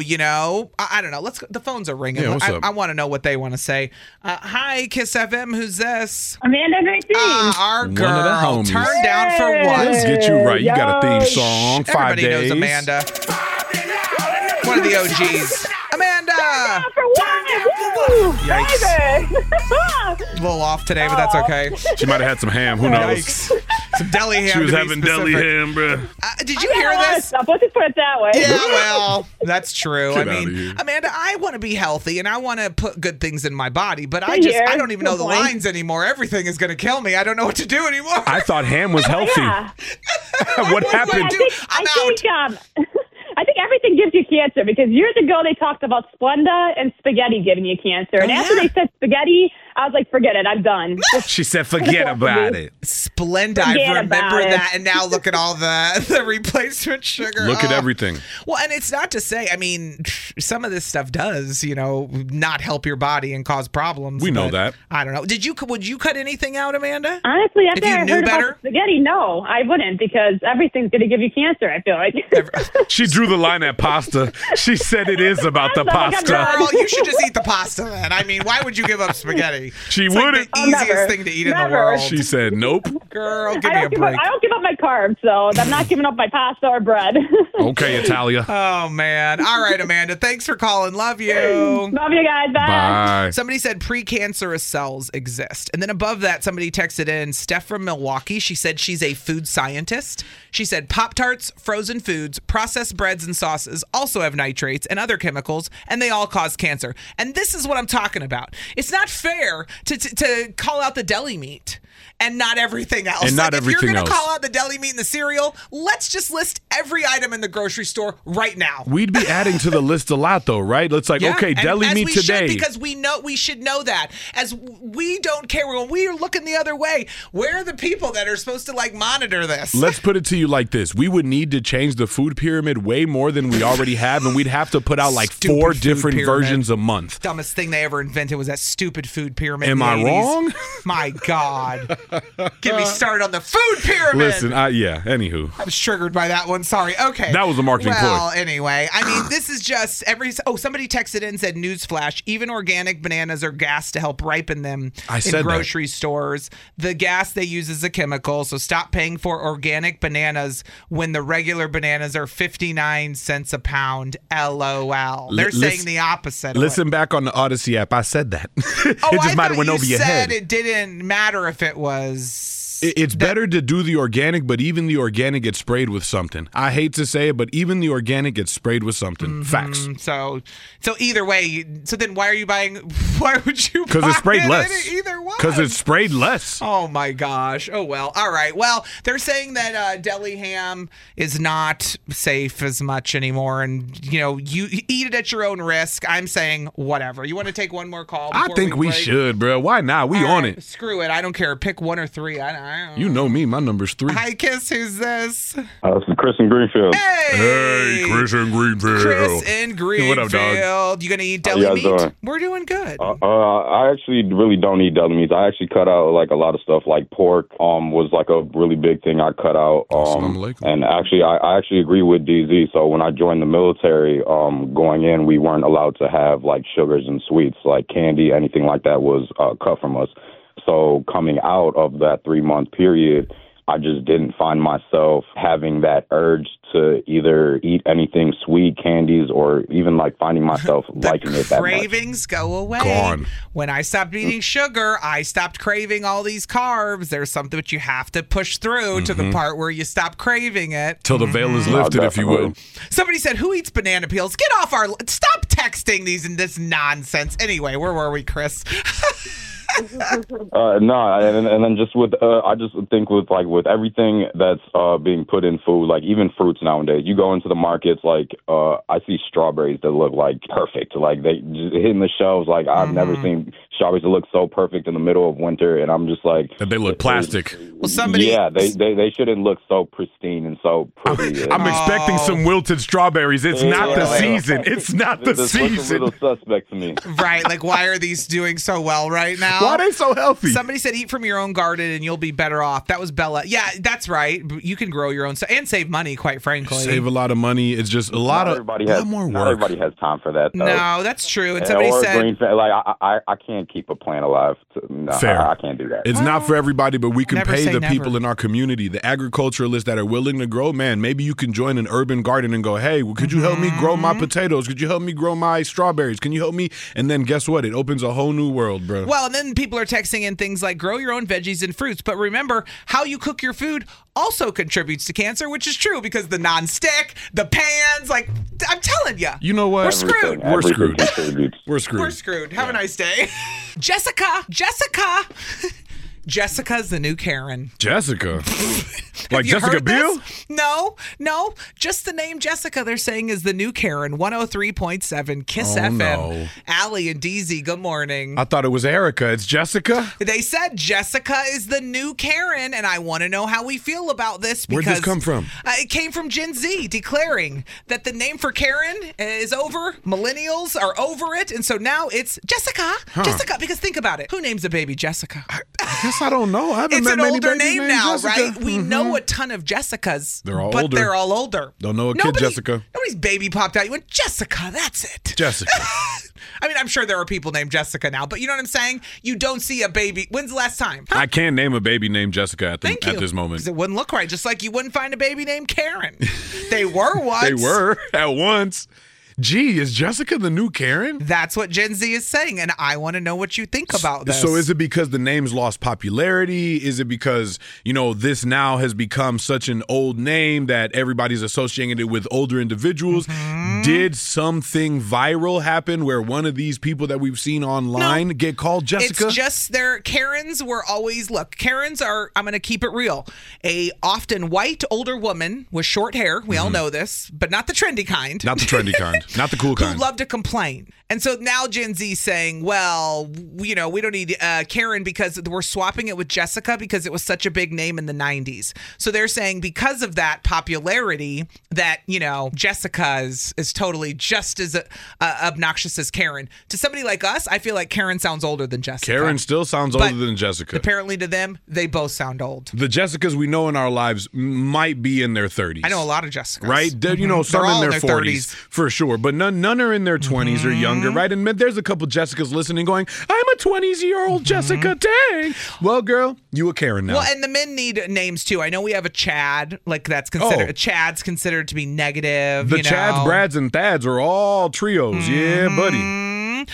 I don't know. The phones are ringing. Yeah, what's up? I want to know what they want to say. Hi, Kiss FM. Who's this? Amanda Maxine. Our girl. One of the homies. Turn down for what? Let's get you right. You got a theme song. 5 Everybody days. knows Amanda. One of the OGs. Amanda! For what? Woo! Yikes. Baby. A little off today, but that's okay. She might have had some ham. Who knows? Yikes. Some deli ham. She was to be having deli specific. ham, bro. Did you hear this? Let's just put it that way. Yeah, well, that's true. Get I outta mean, here. Amanda, I want to be healthy and I want to put good things in my body, but I Here. don't even know Good the point. lines anymore. Everything is going to kill me. I don't know what to do anymore. I thought ham was healthy. Yeah. What happened? I think everything gives you cancer, because years ago they talked about Splenda and spaghetti giving you cancer. And after they said spaghetti, I was like, forget it, I'm done. She said, forget about it. Splenda. I Forget remember about it. that. And now look at all the replacement sugar. Look at Oh. everything. Well, and it's not to say, I mean, some of this stuff does, not help your body and cause problems. We know but that. I don't know. Would you cut anything out, Amanda? Honestly, If after you I knew heard better? about the spaghetti, no, I wouldn't, because everything's going to give you cancer, I feel like. She drew the line at pasta. She said it is about the pasta. Girl, you should just eat the pasta then. I mean, why would you give up spaghetti? She It's like wouldn't. the easiest Never. thing to eat in the Never. world. She said, nope. Girl, give me a break. I don't give up my carbs, so I'm not giving up my pasta or bread. Okay, Italia. Oh, man. All right, Amanda. Thanks for calling. Love you. Love you guys. Bye. Bye. Somebody said precancerous cells exist. And then above that, somebody texted in, Steph from Milwaukee. She said she's a food scientist. She said Pop-Tarts, frozen foods, processed breads and sauces also have nitrates and other chemicals, and they all cause cancer. And this is what I'm talking about. It's not fair to call out the deli meat and not everything else. And not if everything you're going else. to call out the deli meat and the cereal, let's just list every item in the grocery store right now. We'd be adding to the list a lot, though, right? It's like, okay, deli meat today. Because we should know that. As we don't care. When we are looking the other way, where are the people that are supposed to monitor this? Let's put it to you like this. We would need to change the food pyramid way more than we already have, and we'd have to put out 4 different versions a month. Dumbest thing they ever invented was that stupid food pyramid. Am I wrong? My God. Get me started on the food pyramid. Listen, anywho. I was triggered by that one. Sorry. Okay. That was a marketing ploy. Well, anyway, I mean, this is just somebody texted in and said, newsflash, even organic bananas are gassed to help ripen them in grocery stores. The gas they use is a chemical, so stop paying for organic bananas when the regular bananas are 59 cents a pound. LOL. They're saying the opposite. Listen back on the Odyssey app. I said that. It just might have went over your head. It didn't matter if it was... It's better to do the organic, but even the organic gets sprayed with something. I hate to say it, but even the organic gets sprayed with something. Mm-hmm. Facts. So either way, so then why would you buy Because it's sprayed less. Either one. Because it's sprayed less. Oh my gosh. Oh well. All right. Well, they're saying that deli ham is not safe as much anymore, and you eat it at your own risk. I'm saying whatever. You want to take one more call? I think we should, bro. Why not? We on it. Screw it. I don't care. Pick 1 or 3. You know me. My number's 3. Hi, Kiss. Who's this? This is Chris in Greenfield. Hey, Chris in Greenfield. Chris in Greenfield. What up, dog? You gonna eat deli meat? Doing? We're doing good. I actually really don't eat deli meats. I actually cut out a lot of stuff, like pork. Was a really big thing I cut out. And actually, I actually agree with DZ. So when I joined the military, going in, we weren't allowed to have sugars and sweets, like candy, anything like that was cut from us. So coming out of that 3-month period, I just didn't find myself having that urge to either eat anything sweet, candies, or even finding myself liking it that much. Cravings go away. Gone. When I stopped eating sugar, I stopped craving all these carbs. There's something that you have to push through to the part where you stop craving it. Till the veil is lifted, if you will. Somebody said, who eats banana peels? Get off stop texting this nonsense. Anyway, where were we, Chris? No, and then just with I just think with everything that's being put in food, even fruits nowadays, you go into the markets, I see strawberries that look perfect, they just hitting the shelves. I've never seen strawberries that look so perfect in the middle of winter, and I'm just that they look plastic. Well, somebody, they shouldn't look so pristine and so pretty. I'm expecting some wilted strawberries. It's not the season. It's not the season. Looks a little suspect to me. Right? Why are these doing so well right now? Why are they so healthy? Somebody said eat from your own garden and you'll be better off. That was Bella. Yeah, that's right. You can grow your own stuff and save money, quite frankly. Save a lot of money. It's just a lot more work. Not everybody has time for that, though. No, that's true. And somebody said... I can't keep a plant alive. Fair. I can't do that. It's not for everybody, but we can pay the people in our community, the agriculturalists that are willing to grow. Man, maybe you can join an urban garden and go, hey, could you help me grow my potatoes? Could you help me grow my strawberries? Can you help me? And then guess what? It opens a whole new world, bro. Well, and then people are texting in things like grow your own veggies and fruits. But remember, how you cook your food also contributes to cancer, which is true because the non-stick, the pans, I'm telling you. You know what? We're screwed. We're screwed. We're screwed. We're screwed. Have a nice day. Jessica. Jessica's the new Karen. Jessica? Like Jessica Biel? No. Just the name Jessica, they're saying, is the new Karen. 103.7 Kiss FM. No. Allie and DZ, good morning. I thought it was Erica. It's Jessica? They said Jessica is the new Karen, and I want to know how we feel about this. Where'd this come from? It came from Gen Z declaring that the name for Karen is over. Millennials are over it, and so now it's Jessica. Jessica, because think about it. Who names a baby Jessica? I guess I don't know. I haven't met many babies named Jessica. It's an older name now, right? We know a ton of Jessicas. They're all but older. They're all older. Don't know a kid Jessica. Nobody's baby popped out. You went, Jessica, that's it. Jessica. I mean, I'm sure there are people named Jessica now, but you know what I'm saying? You don't see a baby. When's the last time? I can't name a baby named Jessica at this moment. Because it wouldn't look right. Just like you wouldn't find a baby named Karen. They were once. They were at once. Gee, is Jessica the new Karen? That's what Gen Z is saying, and I want to know what you think about this. So is it because the name's lost popularity? Is it because, this now has become such an old name that everybody's associating it with older individuals? Mm-hmm. Did something viral happen where one of these people that we've seen online get called Jessica? It's just Karens were always, Karens are, I'm going to keep it real, a often white older woman with short hair. We all know this, but not the trendy kind. Not the trendy kind. Not the cool kind. Who love to complain. And so now Gen Z saying, well, we don't need Karen because we're swapping it with Jessica because it was such a big name in the 90s. So they're saying because of that popularity that, Jessica is totally just as obnoxious as Karen. To somebody like us, I feel like Karen sounds older than Jessica. Karen still sounds older than Jessica. Apparently to them, they both sound old. The Jessicas we know in our lives might be in their 30s. I know a lot of Jessicas. Right? Some in their 40s for sure, but none are in their 20s or younger, right? And there's a couple Jessicas listening going, I'm a 20-year-old Jessica, dang. Well, girl, you a Karen now. Well, and the men need names too. I know we have a Chad, that's considered, Chad's considered to be negative. The Chads, Brads, and Thads are all trios. Yeah, buddy.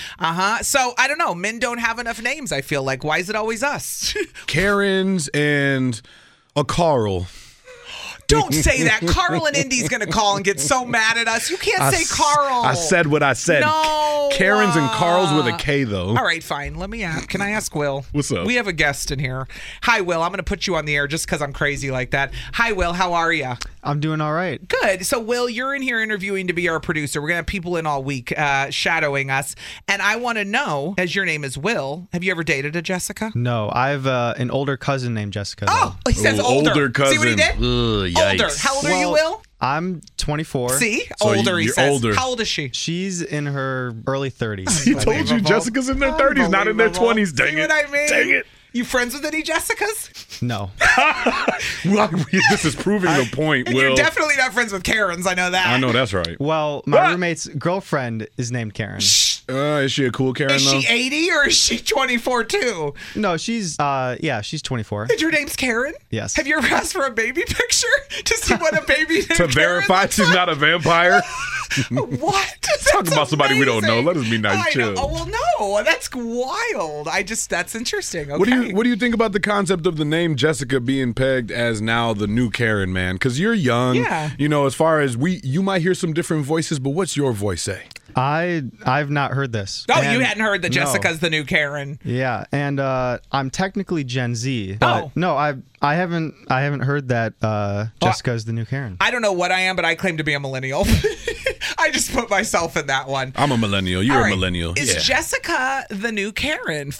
So I don't know. Men don't have enough names, I feel like. Why is it always us? Karens and a Carl. Don't say that. Carl and Indy's going to call and get so mad at us. You can't say Carl. I said what I said. No. Karens and Carls with a K, though. All right, fine. Let me ask. Can I ask Will? What's up? We have a guest in here. Hi, Will. I'm going to put you on the air just because I'm crazy like that. Hi, Will. How are you? I'm doing all right. Good. So, Will, you're in here interviewing to be our producer. We're going to have people in all week shadowing us. And I want to know, as your name is Will, have you ever dated a Jessica? No. I have an older cousin named Jessica. Oh, he says older. Older cousin. See what he did? Older. How old are you, Will? I'm 24. See? Older, he says. Older. How old is she? She's in her early 30s. He told you Jessica's in their 30s, not in their 20s. Dang See it. what I mean? Dang it. You friends with any Jessicas? No. This is proving the point, Will. You're definitely not friends with Karens. I know that. I know that's right. Well, my roommate's girlfriend is named Karen. Is she a cool Karen, Is she 80 or is she 24 too? No, she's 24. And your name's Karen? Yes. Have you ever asked for a baby picture to see what a baby named to verify she's not a vampire? What? Talk about somebody we don't know. Let us be nice. Chill. Oh, well, no. That's wild. That's interesting. Okay. What do you think about the concept of the name Jessica being pegged as now the new Karen, man? Because you're young. Yeah. As far as you might hear some different voices, but what's your voice say? I've not heard this. Oh, you hadn't heard that Jessica's the new Karen. Yeah, and I'm technically Gen Z. But no, I haven't heard that Jessica's the new Karen. I don't know what I am, but I claim to be a millennial. I just put myself in that one. I'm a millennial. You're a millennial. Is Jessica the new Karen?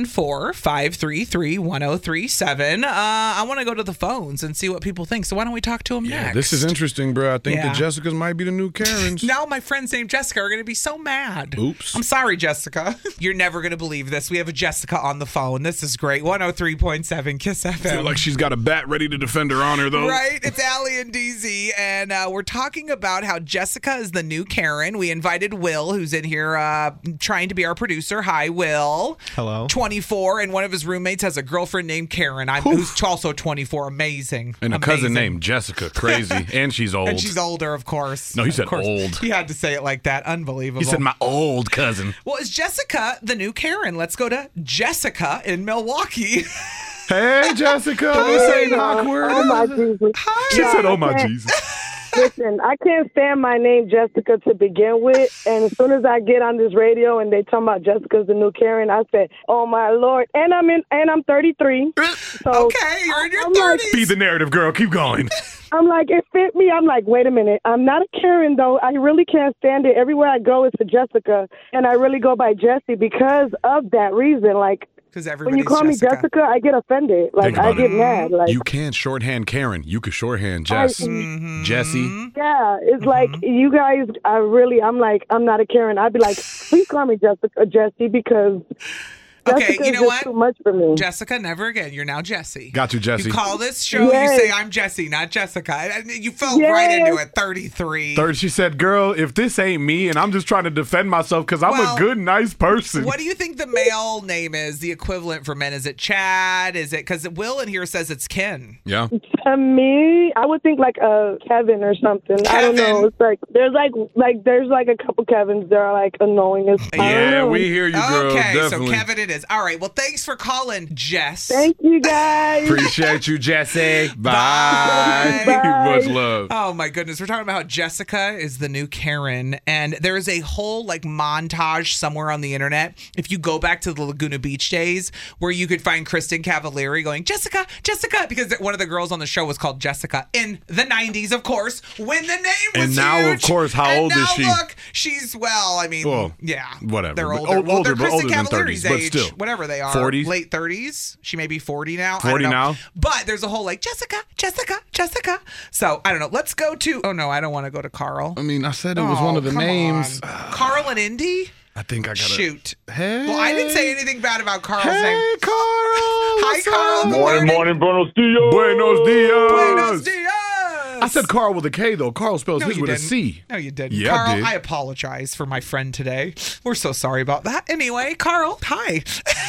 414-533-1037. I want to go to the phones and see what people think. So why don't we talk to them next? This is interesting, bro. I think the Jessicas might be the new Karens. Now my friends named Jessica are going to be so mad. Oops. I'm sorry, Jessica. You're never going to believe this. We have a Jessica on the phone. This is great. 103.7 Kiss FM. I feel like she's got a bat ready to defend her honor, though. Right? It's Allie and DZ, and we're talking about how Jessica is the new Karen. We invited Will, who's in here trying to be our producer. Hi, Will. Hello. 24, and one of his roommates has a girlfriend named Karen, who's also 24. Amazing. And a cousin named Jessica. Crazy. And she's old. And she's older, of course. No, he said old. He had to say it like that. Unbelievable. He said my old cousin. Well, is Jessica the new Karen? Let's go to Jessica in Milwaukee. Hey, Jessica. This ain't awkward. Oh, my Jesus. Hi. She said, oh, my Jesus. Listen, I can't stand my name Jessica to begin with, and as soon as I get on this radio and they talk about Jessica's the new Karen, I say, "Oh my Lord!" And I'm 33. So okay, you're in your 30s. Be the narrative, girl. Keep going. I'm like, it fit me. I'm like, wait a minute. I'm not a Karen though. I really can't stand it. Everywhere I go, it's a Jessica, and I really go by Jessie because of that reason. Like. When you call me Jessica, I get offended. Like, I get mad. Like, you can't shorthand Karen. You could shorthand Jess. Jessie. Yeah, it's like, you guys, I'm like, I'm not a Karen. I'd be like, please call me Jessie because Okay, you know what? Too much for me. Jessica, never again. You're now Jesse. Got you, Jesse. You call this show, you say I'm Jesse, not Jessica. You fell right into it. 33. She said, girl, if this ain't me and I'm just trying to defend myself because I'm a good, nice person. What do you think the male name is, the equivalent for men? Is it Chad? Is it, because Will in here says it's Ken. Yeah. Me, I would think like Kevin or something. Kevin. I don't know. It's like there's a couple Kevins that are like annoying as Yeah, we hear you, girl. Okay, definitely. so Kevin it is. All right, well, thanks for calling, Jess. Thank you, guys. Appreciate you, Jesse. Bye. Much love. Oh, my goodness. We're talking about how Jessica is the new Karen, and there is a whole like montage somewhere on the internet, if you go back to the Laguna Beach days, where you could find Kristen Cavallari going, Jessica, Jessica, because one of the girls on the show was called Jessica in the 90s, of course, when the name was And now, huge. of course, how old is she? Look, she's, yeah. Whatever. They're But older. Well, they're but Kristen older than Cavallari's 30s, but age, still. whatever they are. 40s? Late 30s. She may be 40 now. 40 now? But there's a whole like, Jessica. So, I don't know. Let's go to, oh no, I don't want to go to Carl. I mean, I said it was one of the names. Carl and Indy? I think I got to. Shoot. Hey. Well, I didn't say anything bad about Carl's name. Hey, Carl. Hi, Carl. Morning. Buenos dias. Buenos dias. Buenos dias. I said Carl with a K, though. Carl spells his with a C. No, you didn't. Yeah, Carl, I did. I apologize for my friend today. We're so sorry about that. Anyway, Carl, hi.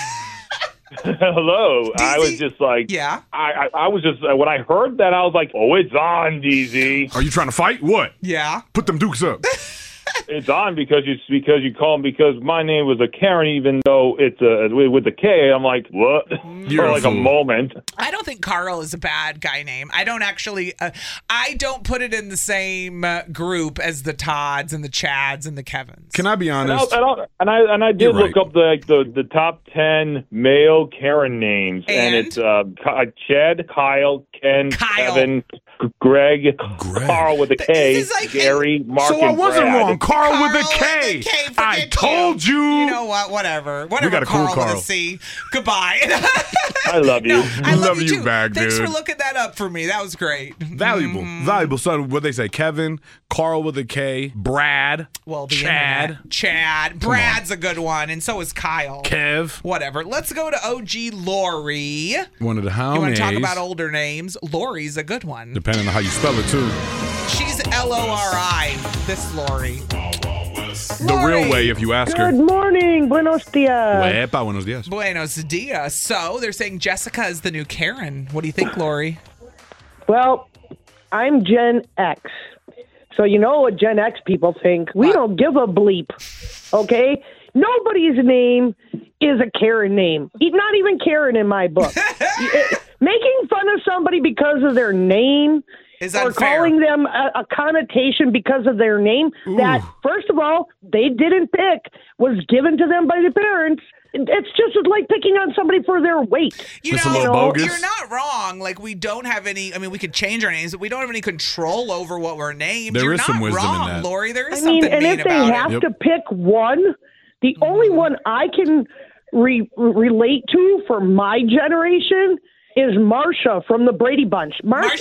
Hello. DZ? I was just like, yeah. I was just, when I heard that, I was like, oh, it's on, DZ. Are you trying to fight? What? Yeah. Put them dukes up. It's on because you called me because my name was a Karen, even though it's with a K. I'm like, what? For like a moment. I don't think Carl is a bad guy name. I don't actually. I don't put it in the same group as the Todds and the Chads and the Kevins. Can I be honest? And I did look up the top 10 male Karen names, and it's Chad, Kyle, Ken, Kevin, Greg, Carl with a K, Gary, Mark, so I and wasn't Brad. wrong. Carl with a K. I told you. You know what? Whatever. We got a cool Carl with a C. Goodbye. I love you. I love you too. back, Thanks dude. for looking that up for me. That was great. Valuable. So what they say? Kevin, Carl with a K, Brad, Chad. Brad's a good one, and so is Kyle. Kev. Whatever. Let's go to OG Lori. One of the homies. You want to talk about older names? Lori's a good one. Depending on how you spell it, too. She's Lori. This Lori. The real way, if you ask her. Good morning. Buenos dias. Wepa, buenos dias. Buenos dias. So they're saying Jessica is the new Karen. What do you think, Lori? Well, I'm Gen X. So you know what Gen X people think. We don't give a bleep, okay? Nobody's name is a Karen name. Not even Karen in my book. Making fun of somebody because of their name is or unfair. calling them a connotation because of their name that, first of all, they didn't pick, was given to them by the parents. It's just like picking on somebody for their weight. You know, you're not wrong. Like, we don't have any, I mean, we could change our names, but we don't have any control over what we're named. There You're is not some wisdom wrong, in that. Lori. There is I mean, something and mean if they about have it. to pick one, the only one I can relate to for my generation is Marsha from the Brady Bunch. Marsha.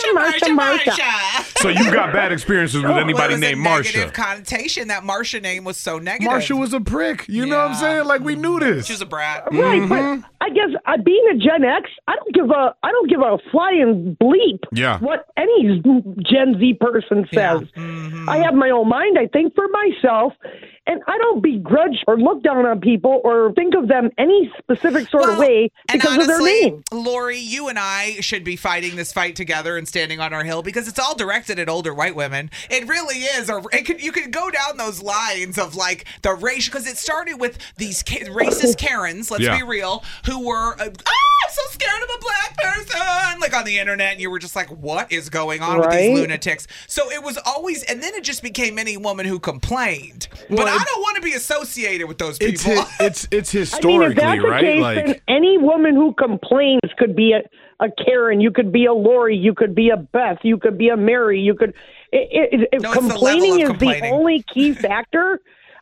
So you got bad experiences with anybody named Marsha. Negative connotation. That Marsha name was so negative. Marsha was a prick. You know what I'm saying? Like, we knew this. She was a brat. Right, but I guess being a Gen X, I don't give a flying bleep what any Gen Z person says. I have my own mind, I think, for myself, and I don't begrudge or look down on people or think of them any specific sort of way because and honestly, of their name. Lori, you and I should be fighting this fight together and standing on our hill because it's all directed at older white women. It really is. You could go down those lines of like the race, because it started with these racist Karens, let's be real, who were, I'm so scared of a black person, like on the internet, and you were just like, what is going on with these lunatics? So it was always, and then it just became any woman who complained. But I don't want to be associated with those people. It's historically, if that's the right? case, Like, then any woman who complains could be a Karen, you could be a Lori, you could be a Beth, you could be a Mary, you could. If complaining is the only key factor,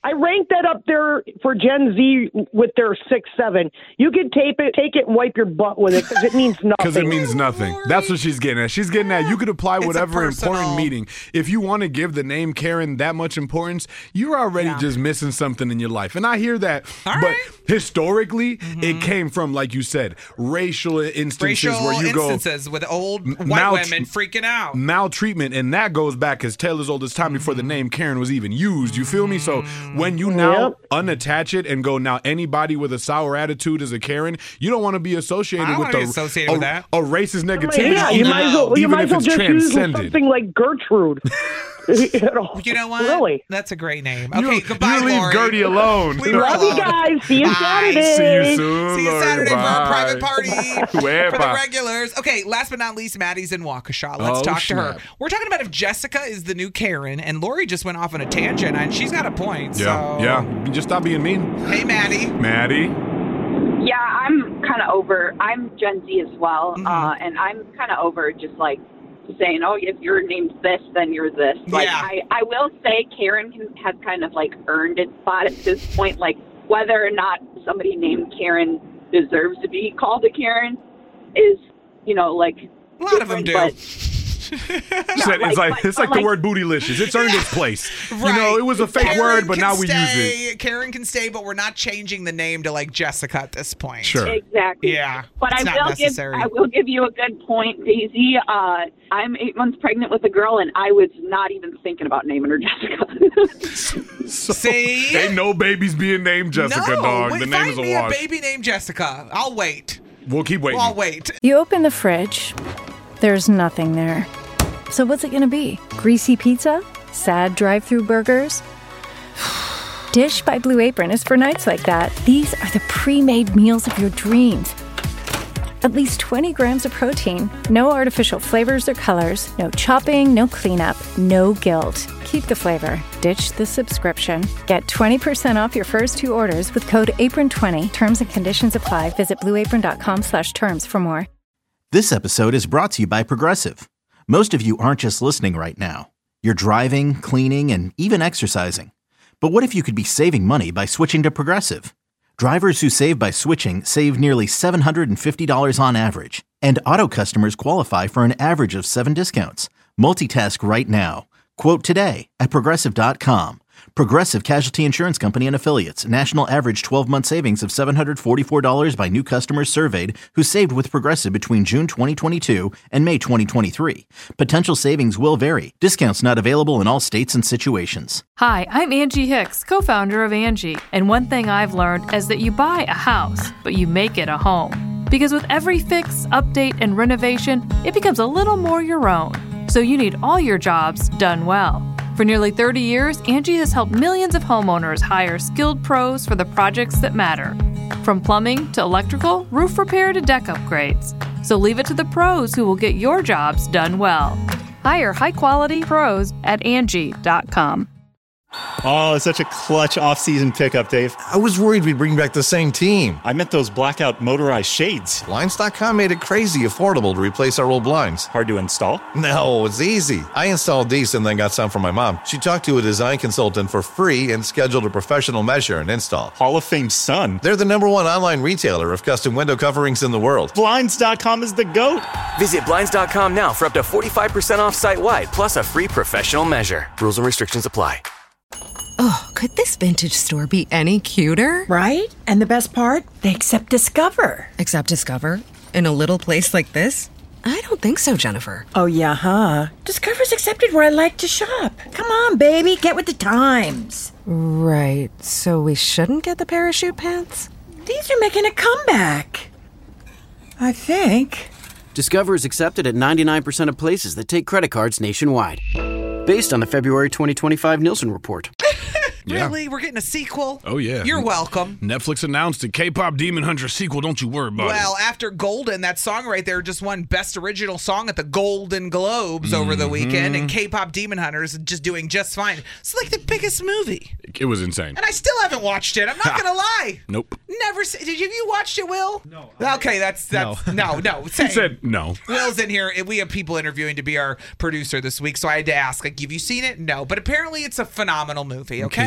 I rank that up there for Gen Z with their 6-7. You can take it, and wipe your butt with it because it means nothing. Because it means nothing. That's what she's getting at. She's getting at you could apply whatever important meaning. If you want to give the name Karen that much importance, you're already just missing something in your life. And I hear that. But historically, it came from, like you said, racial instances where you go with old white women freaking out. Maltreatment, and that goes back as tale as old as time before the name Karen was even used. You feel me? So when you now unattach it and go, now anybody with a sour attitude is a Karen, you don't want to be associated with a racist negativity. Yeah, you might as well just use something like Gertrude. You know what? Really? That's a great name. Okay, goodbye, you leave Lori. Gertie alone. We love you guys. See you Saturday. See you soon, See you Saturday Lori. for our private party for the Bye. regulars. Okay, last but not least, Maddie's in Waukesha. Let's talk to her. We're talking about if Jessica is the new Karen, and Lori just went off on a tangent, and she's got a point. Yeah. Just stop being mean. Hey, Maddie. Yeah, I'm kind of over. I'm Gen Z as well, and I'm kind of over just like saying, oh, if your name's this, then you're this. Like, I will say Karen has kind of like earned its spot at this point. Like, whether or not somebody named Karen deserves to be called a Karen is, like a lot of them do. It's like the word bootylicious. It's earned its place. Right. It was a fake Karen word, but now we stay. use it. Karen can stay, but we're not changing the name to like Jessica at this point. Sure. Exactly. Yeah. But I will give you a good point, Daisy. I'm 8 months pregnant with a girl, and I was not even thinking about naming her Jessica. See? Ain't no babies being named Jessica, dog. The name is a wash. Find me a baby named Jessica. I'll wait. We'll keep waiting. I'll wait. You open the fridge. There's nothing there. So what's it gonna be? Greasy pizza? Sad drive-thru burgers? Dish by Blue Apron is for nights like that. These are the pre-made meals of your dreams. At least 20 grams of protein, no artificial flavors or colors, no chopping, no cleanup, no guilt. Keep the flavor. Ditch the subscription. Get 20% off your first 2 orders with code APRON20. Terms and conditions apply. Visit blueapron.com/terms for more. This episode is brought to you by Progressive. Most of you aren't just listening right now. You're driving, cleaning, and even exercising. But what if you could be saving money by switching to Progressive? Drivers who save by switching save nearly $750 on average. And auto customers qualify for an average of 7 discounts. Multitask right now. Quote today at Progressive.com. Progressive Casualty Insurance Company and Affiliates. National average 12-month savings of $744 by new customers surveyed who saved with Progressive between June 2022 and May 2023. Potential savings will vary. Discounts not available in all states and situations. Hi, I'm Angie Hicks, co-founder of Angie. And one thing I've learned is that you buy a house, but you make it a home. Because with every fix, update, and renovation, it becomes a little more your own. So you need all your jobs done well. For nearly 30 years, Angie has helped millions of homeowners hire skilled pros for the projects that matter. From plumbing to electrical, roof repair to deck upgrades. So leave it to the pros who will get your jobs done well. Hire high-quality pros at Angie.com. Oh, it's such a clutch off-season pickup, Dave. I was worried we'd bring back the same team. I meant those blackout motorized shades. Blinds.com made it crazy affordable to replace our old blinds. Hard to install? No, it's easy. I installed these and then got some for my mom. She talked to a design consultant for free and scheduled a professional measure and install. Hall of Fame son. They're the #1 online retailer of custom window coverings in the world. Blinds.com is the GOAT. Visit Blinds.com now for up to 45% off site-wide, plus a free professional measure. Rules and restrictions apply. Oh, could this vintage store be any cuter? Right? And the best part? They accept Discover. Accept Discover? In a little place like this? I don't think so, Jennifer. Oh, yeah, huh? Discover's accepted where I like to shop. Come on, baby, get with the times. Right, so we shouldn't get the parachute pants? These are making a comeback. I think. Discover is accepted at 99% of places that take credit cards nationwide. Based on the February 2025 Nielsen report. Really? We're getting a sequel? Oh, yeah. You're welcome. Netflix announced a K-pop Demon Hunter sequel. Don't you worry about it. Well, after Golden, that song right there just won Best Original Song at the Golden Globes over the weekend, and K-pop Demon Hunters is just doing just fine. It's like the biggest movie. It was insane. And I still haven't watched it. I'm not going to lie. Nope. Never. Did you watched it, Will? No. Okay, that's no. He said no. Will's in here. We have people interviewing to be our producer this week, so I had to ask, like, have you seen it? No. But apparently it's a phenomenal movie, okay?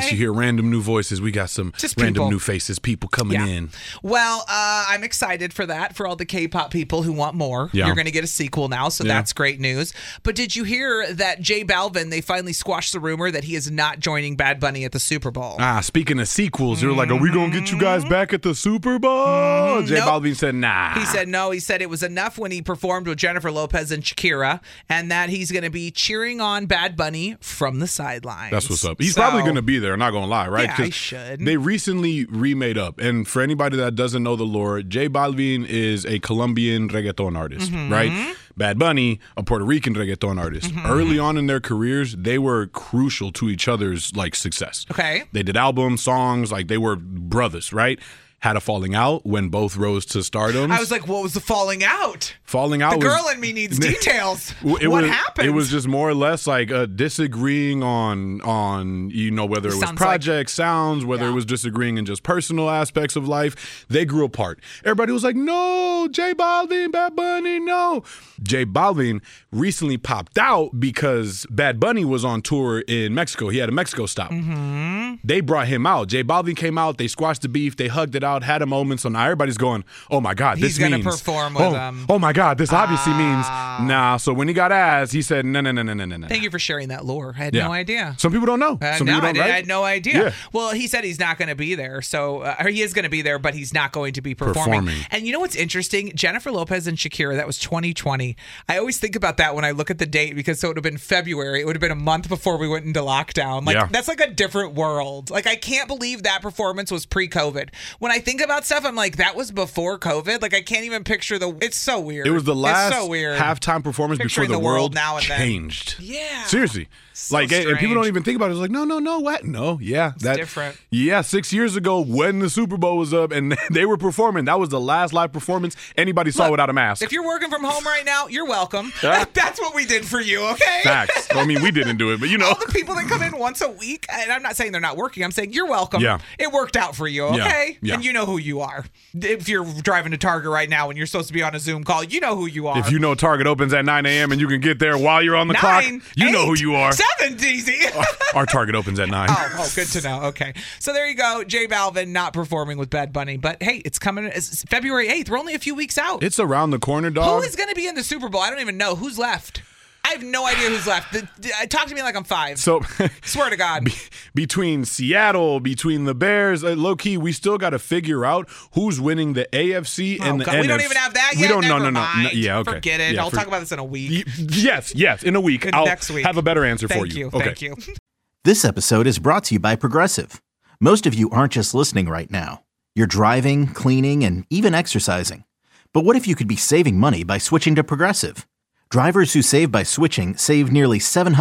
you hear random new voices. We got some random new faces, people coming in. Well, I'm excited for that, for all the K-pop people who want more. Yeah. You're going to get a sequel now, so that's great news. But did you hear that J Balvin, they finally squashed the rumor that he is not joining Bad Bunny at the Super Bowl? Speaking of sequels, they're like, are we going to get you guys back at the Super Bowl? J Balvin said, nah. He said no. He said it was enough when he performed with Jennifer Lopez and Shakira, and that he's going to be cheering on Bad Bunny from the sidelines. That's what's up. He's probably going to be there, not going to lie, right? Yeah, he should. They recently remade up. And for anybody that doesn't know the lore, J Balvin is a Colombian reggaeton artist, right? Bad Bunny, a Puerto Rican reggaeton artist. Early on in their careers, they were crucial to each other's success. Okay. They did albums, songs, they were brothers, right? Had a falling out when both rose to stardom. I was like, what was the falling out? Falling out. The girl in me needs details. What happened? It was just more or less disagreeing on whether it was project sounds, whether it was disagreeing in just personal aspects of life. They grew apart. Everybody was like, no, J Balvin, Bad Bunny, no. J Balvin recently popped out because Bad Bunny was on tour in Mexico. He had a Mexico stop. They brought him out. J Balvin came out. They squashed the beef. They hugged it out. Had a moment, so now everybody's going, oh my God, this means... He's going to perform with them. Oh my God, this obviously means... Nah, so when he got asked, he said, no. Thank you for sharing that lore. I had no idea. Some people don't know. I had no idea. Yeah. Well, he said he's not going to be there, or he is going to be there, but he's not going to be performing. And you know what's interesting? Jennifer Lopez and Shakira, that was 2020. I always think about that when I look at the date, because so it would have been February. It would have been a month before we went into lockdown. That's like a different world. I can't believe that performance was pre-COVID. When I think about stuff, I'm like, that was before COVID. I can't even picture it's so weird. It was the last halftime perforance before the world now and changed. Then. Yeah. Seriously. And people don't even think about it. It's like, no, what? No, yeah. It's different. Yeah, 6 years ago when the Super Bowl was up and they were performing, that was the last live performance anybody saw without a mask. If you're working from home right now, you're welcome. That's what we did for you, okay? Facts. We didn't do it, but All the people that come in once a week, and I'm not saying they're not working, I'm saying you're welcome. Yeah. It worked out for you, okay? Yeah. And you know who you are. If you're driving to Target right now and you're supposed to be on a Zoom call, you know who you are. If you know Target opens at 9 a.m. and you can get there while you're on the clock, you know who you are. 7, DZ. Our Target opens at 9. Oh, good to know. Okay. So there you go. J Balvin not performing with Bad Bunny. But hey, it's coming. It's February 8th. We're only a few weeks out. It's around the corner, dog. Who is going to be in the Super Bowl? I don't even know. Who's left? I have no idea who's left. Talk to me like I'm 5. So, swear to God. Between Seattle, between the Bears, low key, we still got to figure out who's winning the AFC and the NFC. We don't even have that yet. We don't. No. Yeah, okay. Forget it. I'll talk about this in a week. Yes, in a week. Next week. Have a better answer for you. Okay. Thank you. This episode is brought to you by Progressive. Most of you aren't just listening right now. You're driving, cleaning, and even exercising. But what if you could be saving money by switching to Progressive? Drivers who save by switching save nearly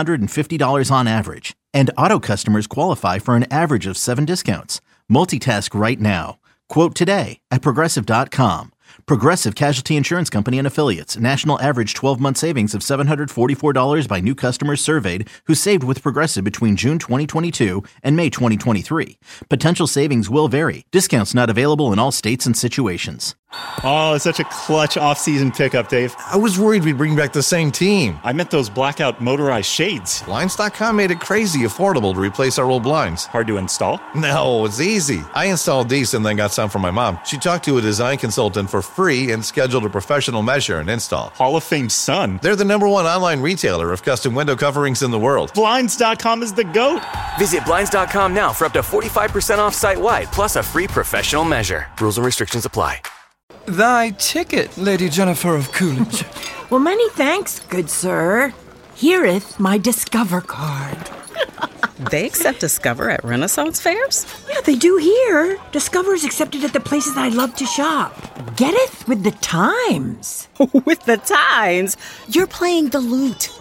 $750 on average. And auto customers qualify for an average of 7 discounts. Multitask right now. Quote today at Progressive.com. Progressive Casualty Insurance Company and Affiliates. National average 12-month savings of $744 by new customers surveyed who saved with Progressive between June 2022 and May 2023. Potential savings will vary. Discounts not available in all states and situations. Oh, it's such a clutch off-season pickup, Dave. I was worried we'd bring back the same team. I meant those blackout motorized shades. Blinds.com made it crazy affordable to replace our old blinds. Hard to install? No, it's easy. I installed these and then got some for my mom. She talked to a design consultant for free and scheduled a professional measure and install. Hall of Fame son. They're the #1 online retailer of custom window coverings in the world. Blinds.com is the GOAT. Visit Blinds.com now for up to 45% off site-wide, plus a free professional measure. Rules and restrictions apply. Thy ticket, Lady Jennifer of Coolidge. Well, many thanks, good sir. Here'th my Discover card. They accept Discover at Renaissance fairs? Yeah, they do here. Discover is accepted at the places I love to shop. Getteth with the times. With the times? You're playing the lute.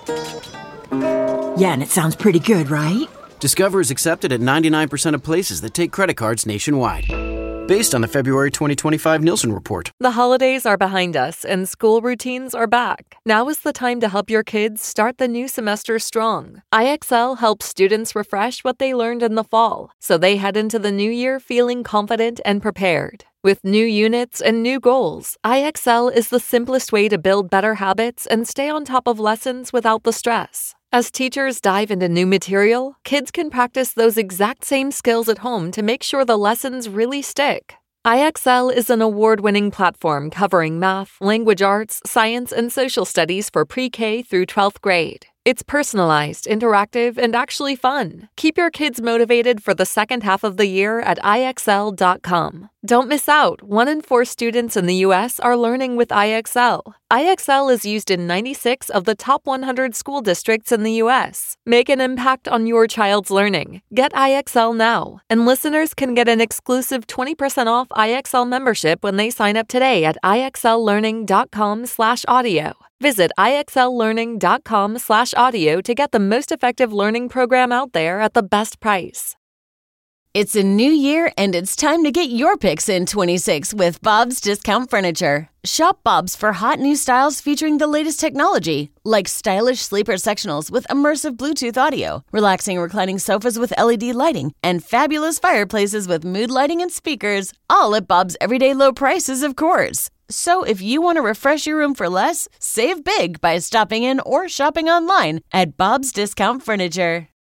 Yeah, and it sounds pretty good, right? Discover is accepted at 99% of places that take credit cards nationwide. Based on the February 2025 Nielsen report. The holidays are behind us and school routines are back. Now is the time to help your kids start the new semester strong. IXL helps students refresh what they learned in the fall, so they head into the new year feeling confident and prepared. With new units and new goals, IXL is the simplest way to build better habits and stay on top of lessons without the stress. As teachers dive into new material, kids can practice those exact same skills at home to make sure the lessons really stick. IXL is an award-winning platform covering math, language arts, science, and social studies for pre-K through 12th grade. It's personalized, interactive, and actually fun. Keep your kids motivated for the second half of the year at IXL.com. Don't miss out. 1 in 4 students in the U.S. are learning with IXL. IXL is used in 96 of the top 100 school districts in the U.S. Make an impact on your child's learning. Get IXL now. And listeners can get an exclusive 20% off IXL membership when they sign up today at IXLlearning.com/audio. Visit IXLlearning.com/audio to get the most effective learning program out there at the best price. It's a new year, and it's time to get your picks in 26 with Bob's Discount Furniture. Shop Bob's for hot new styles featuring the latest technology, like stylish sleeper sectionals with immersive Bluetooth audio, relaxing reclining sofas with LED lighting, and fabulous fireplaces with mood lighting and speakers, all at Bob's everyday low prices, of course. So if you want to refresh your room for less, save big by stopping in or shopping online at Bob's Discount Furniture.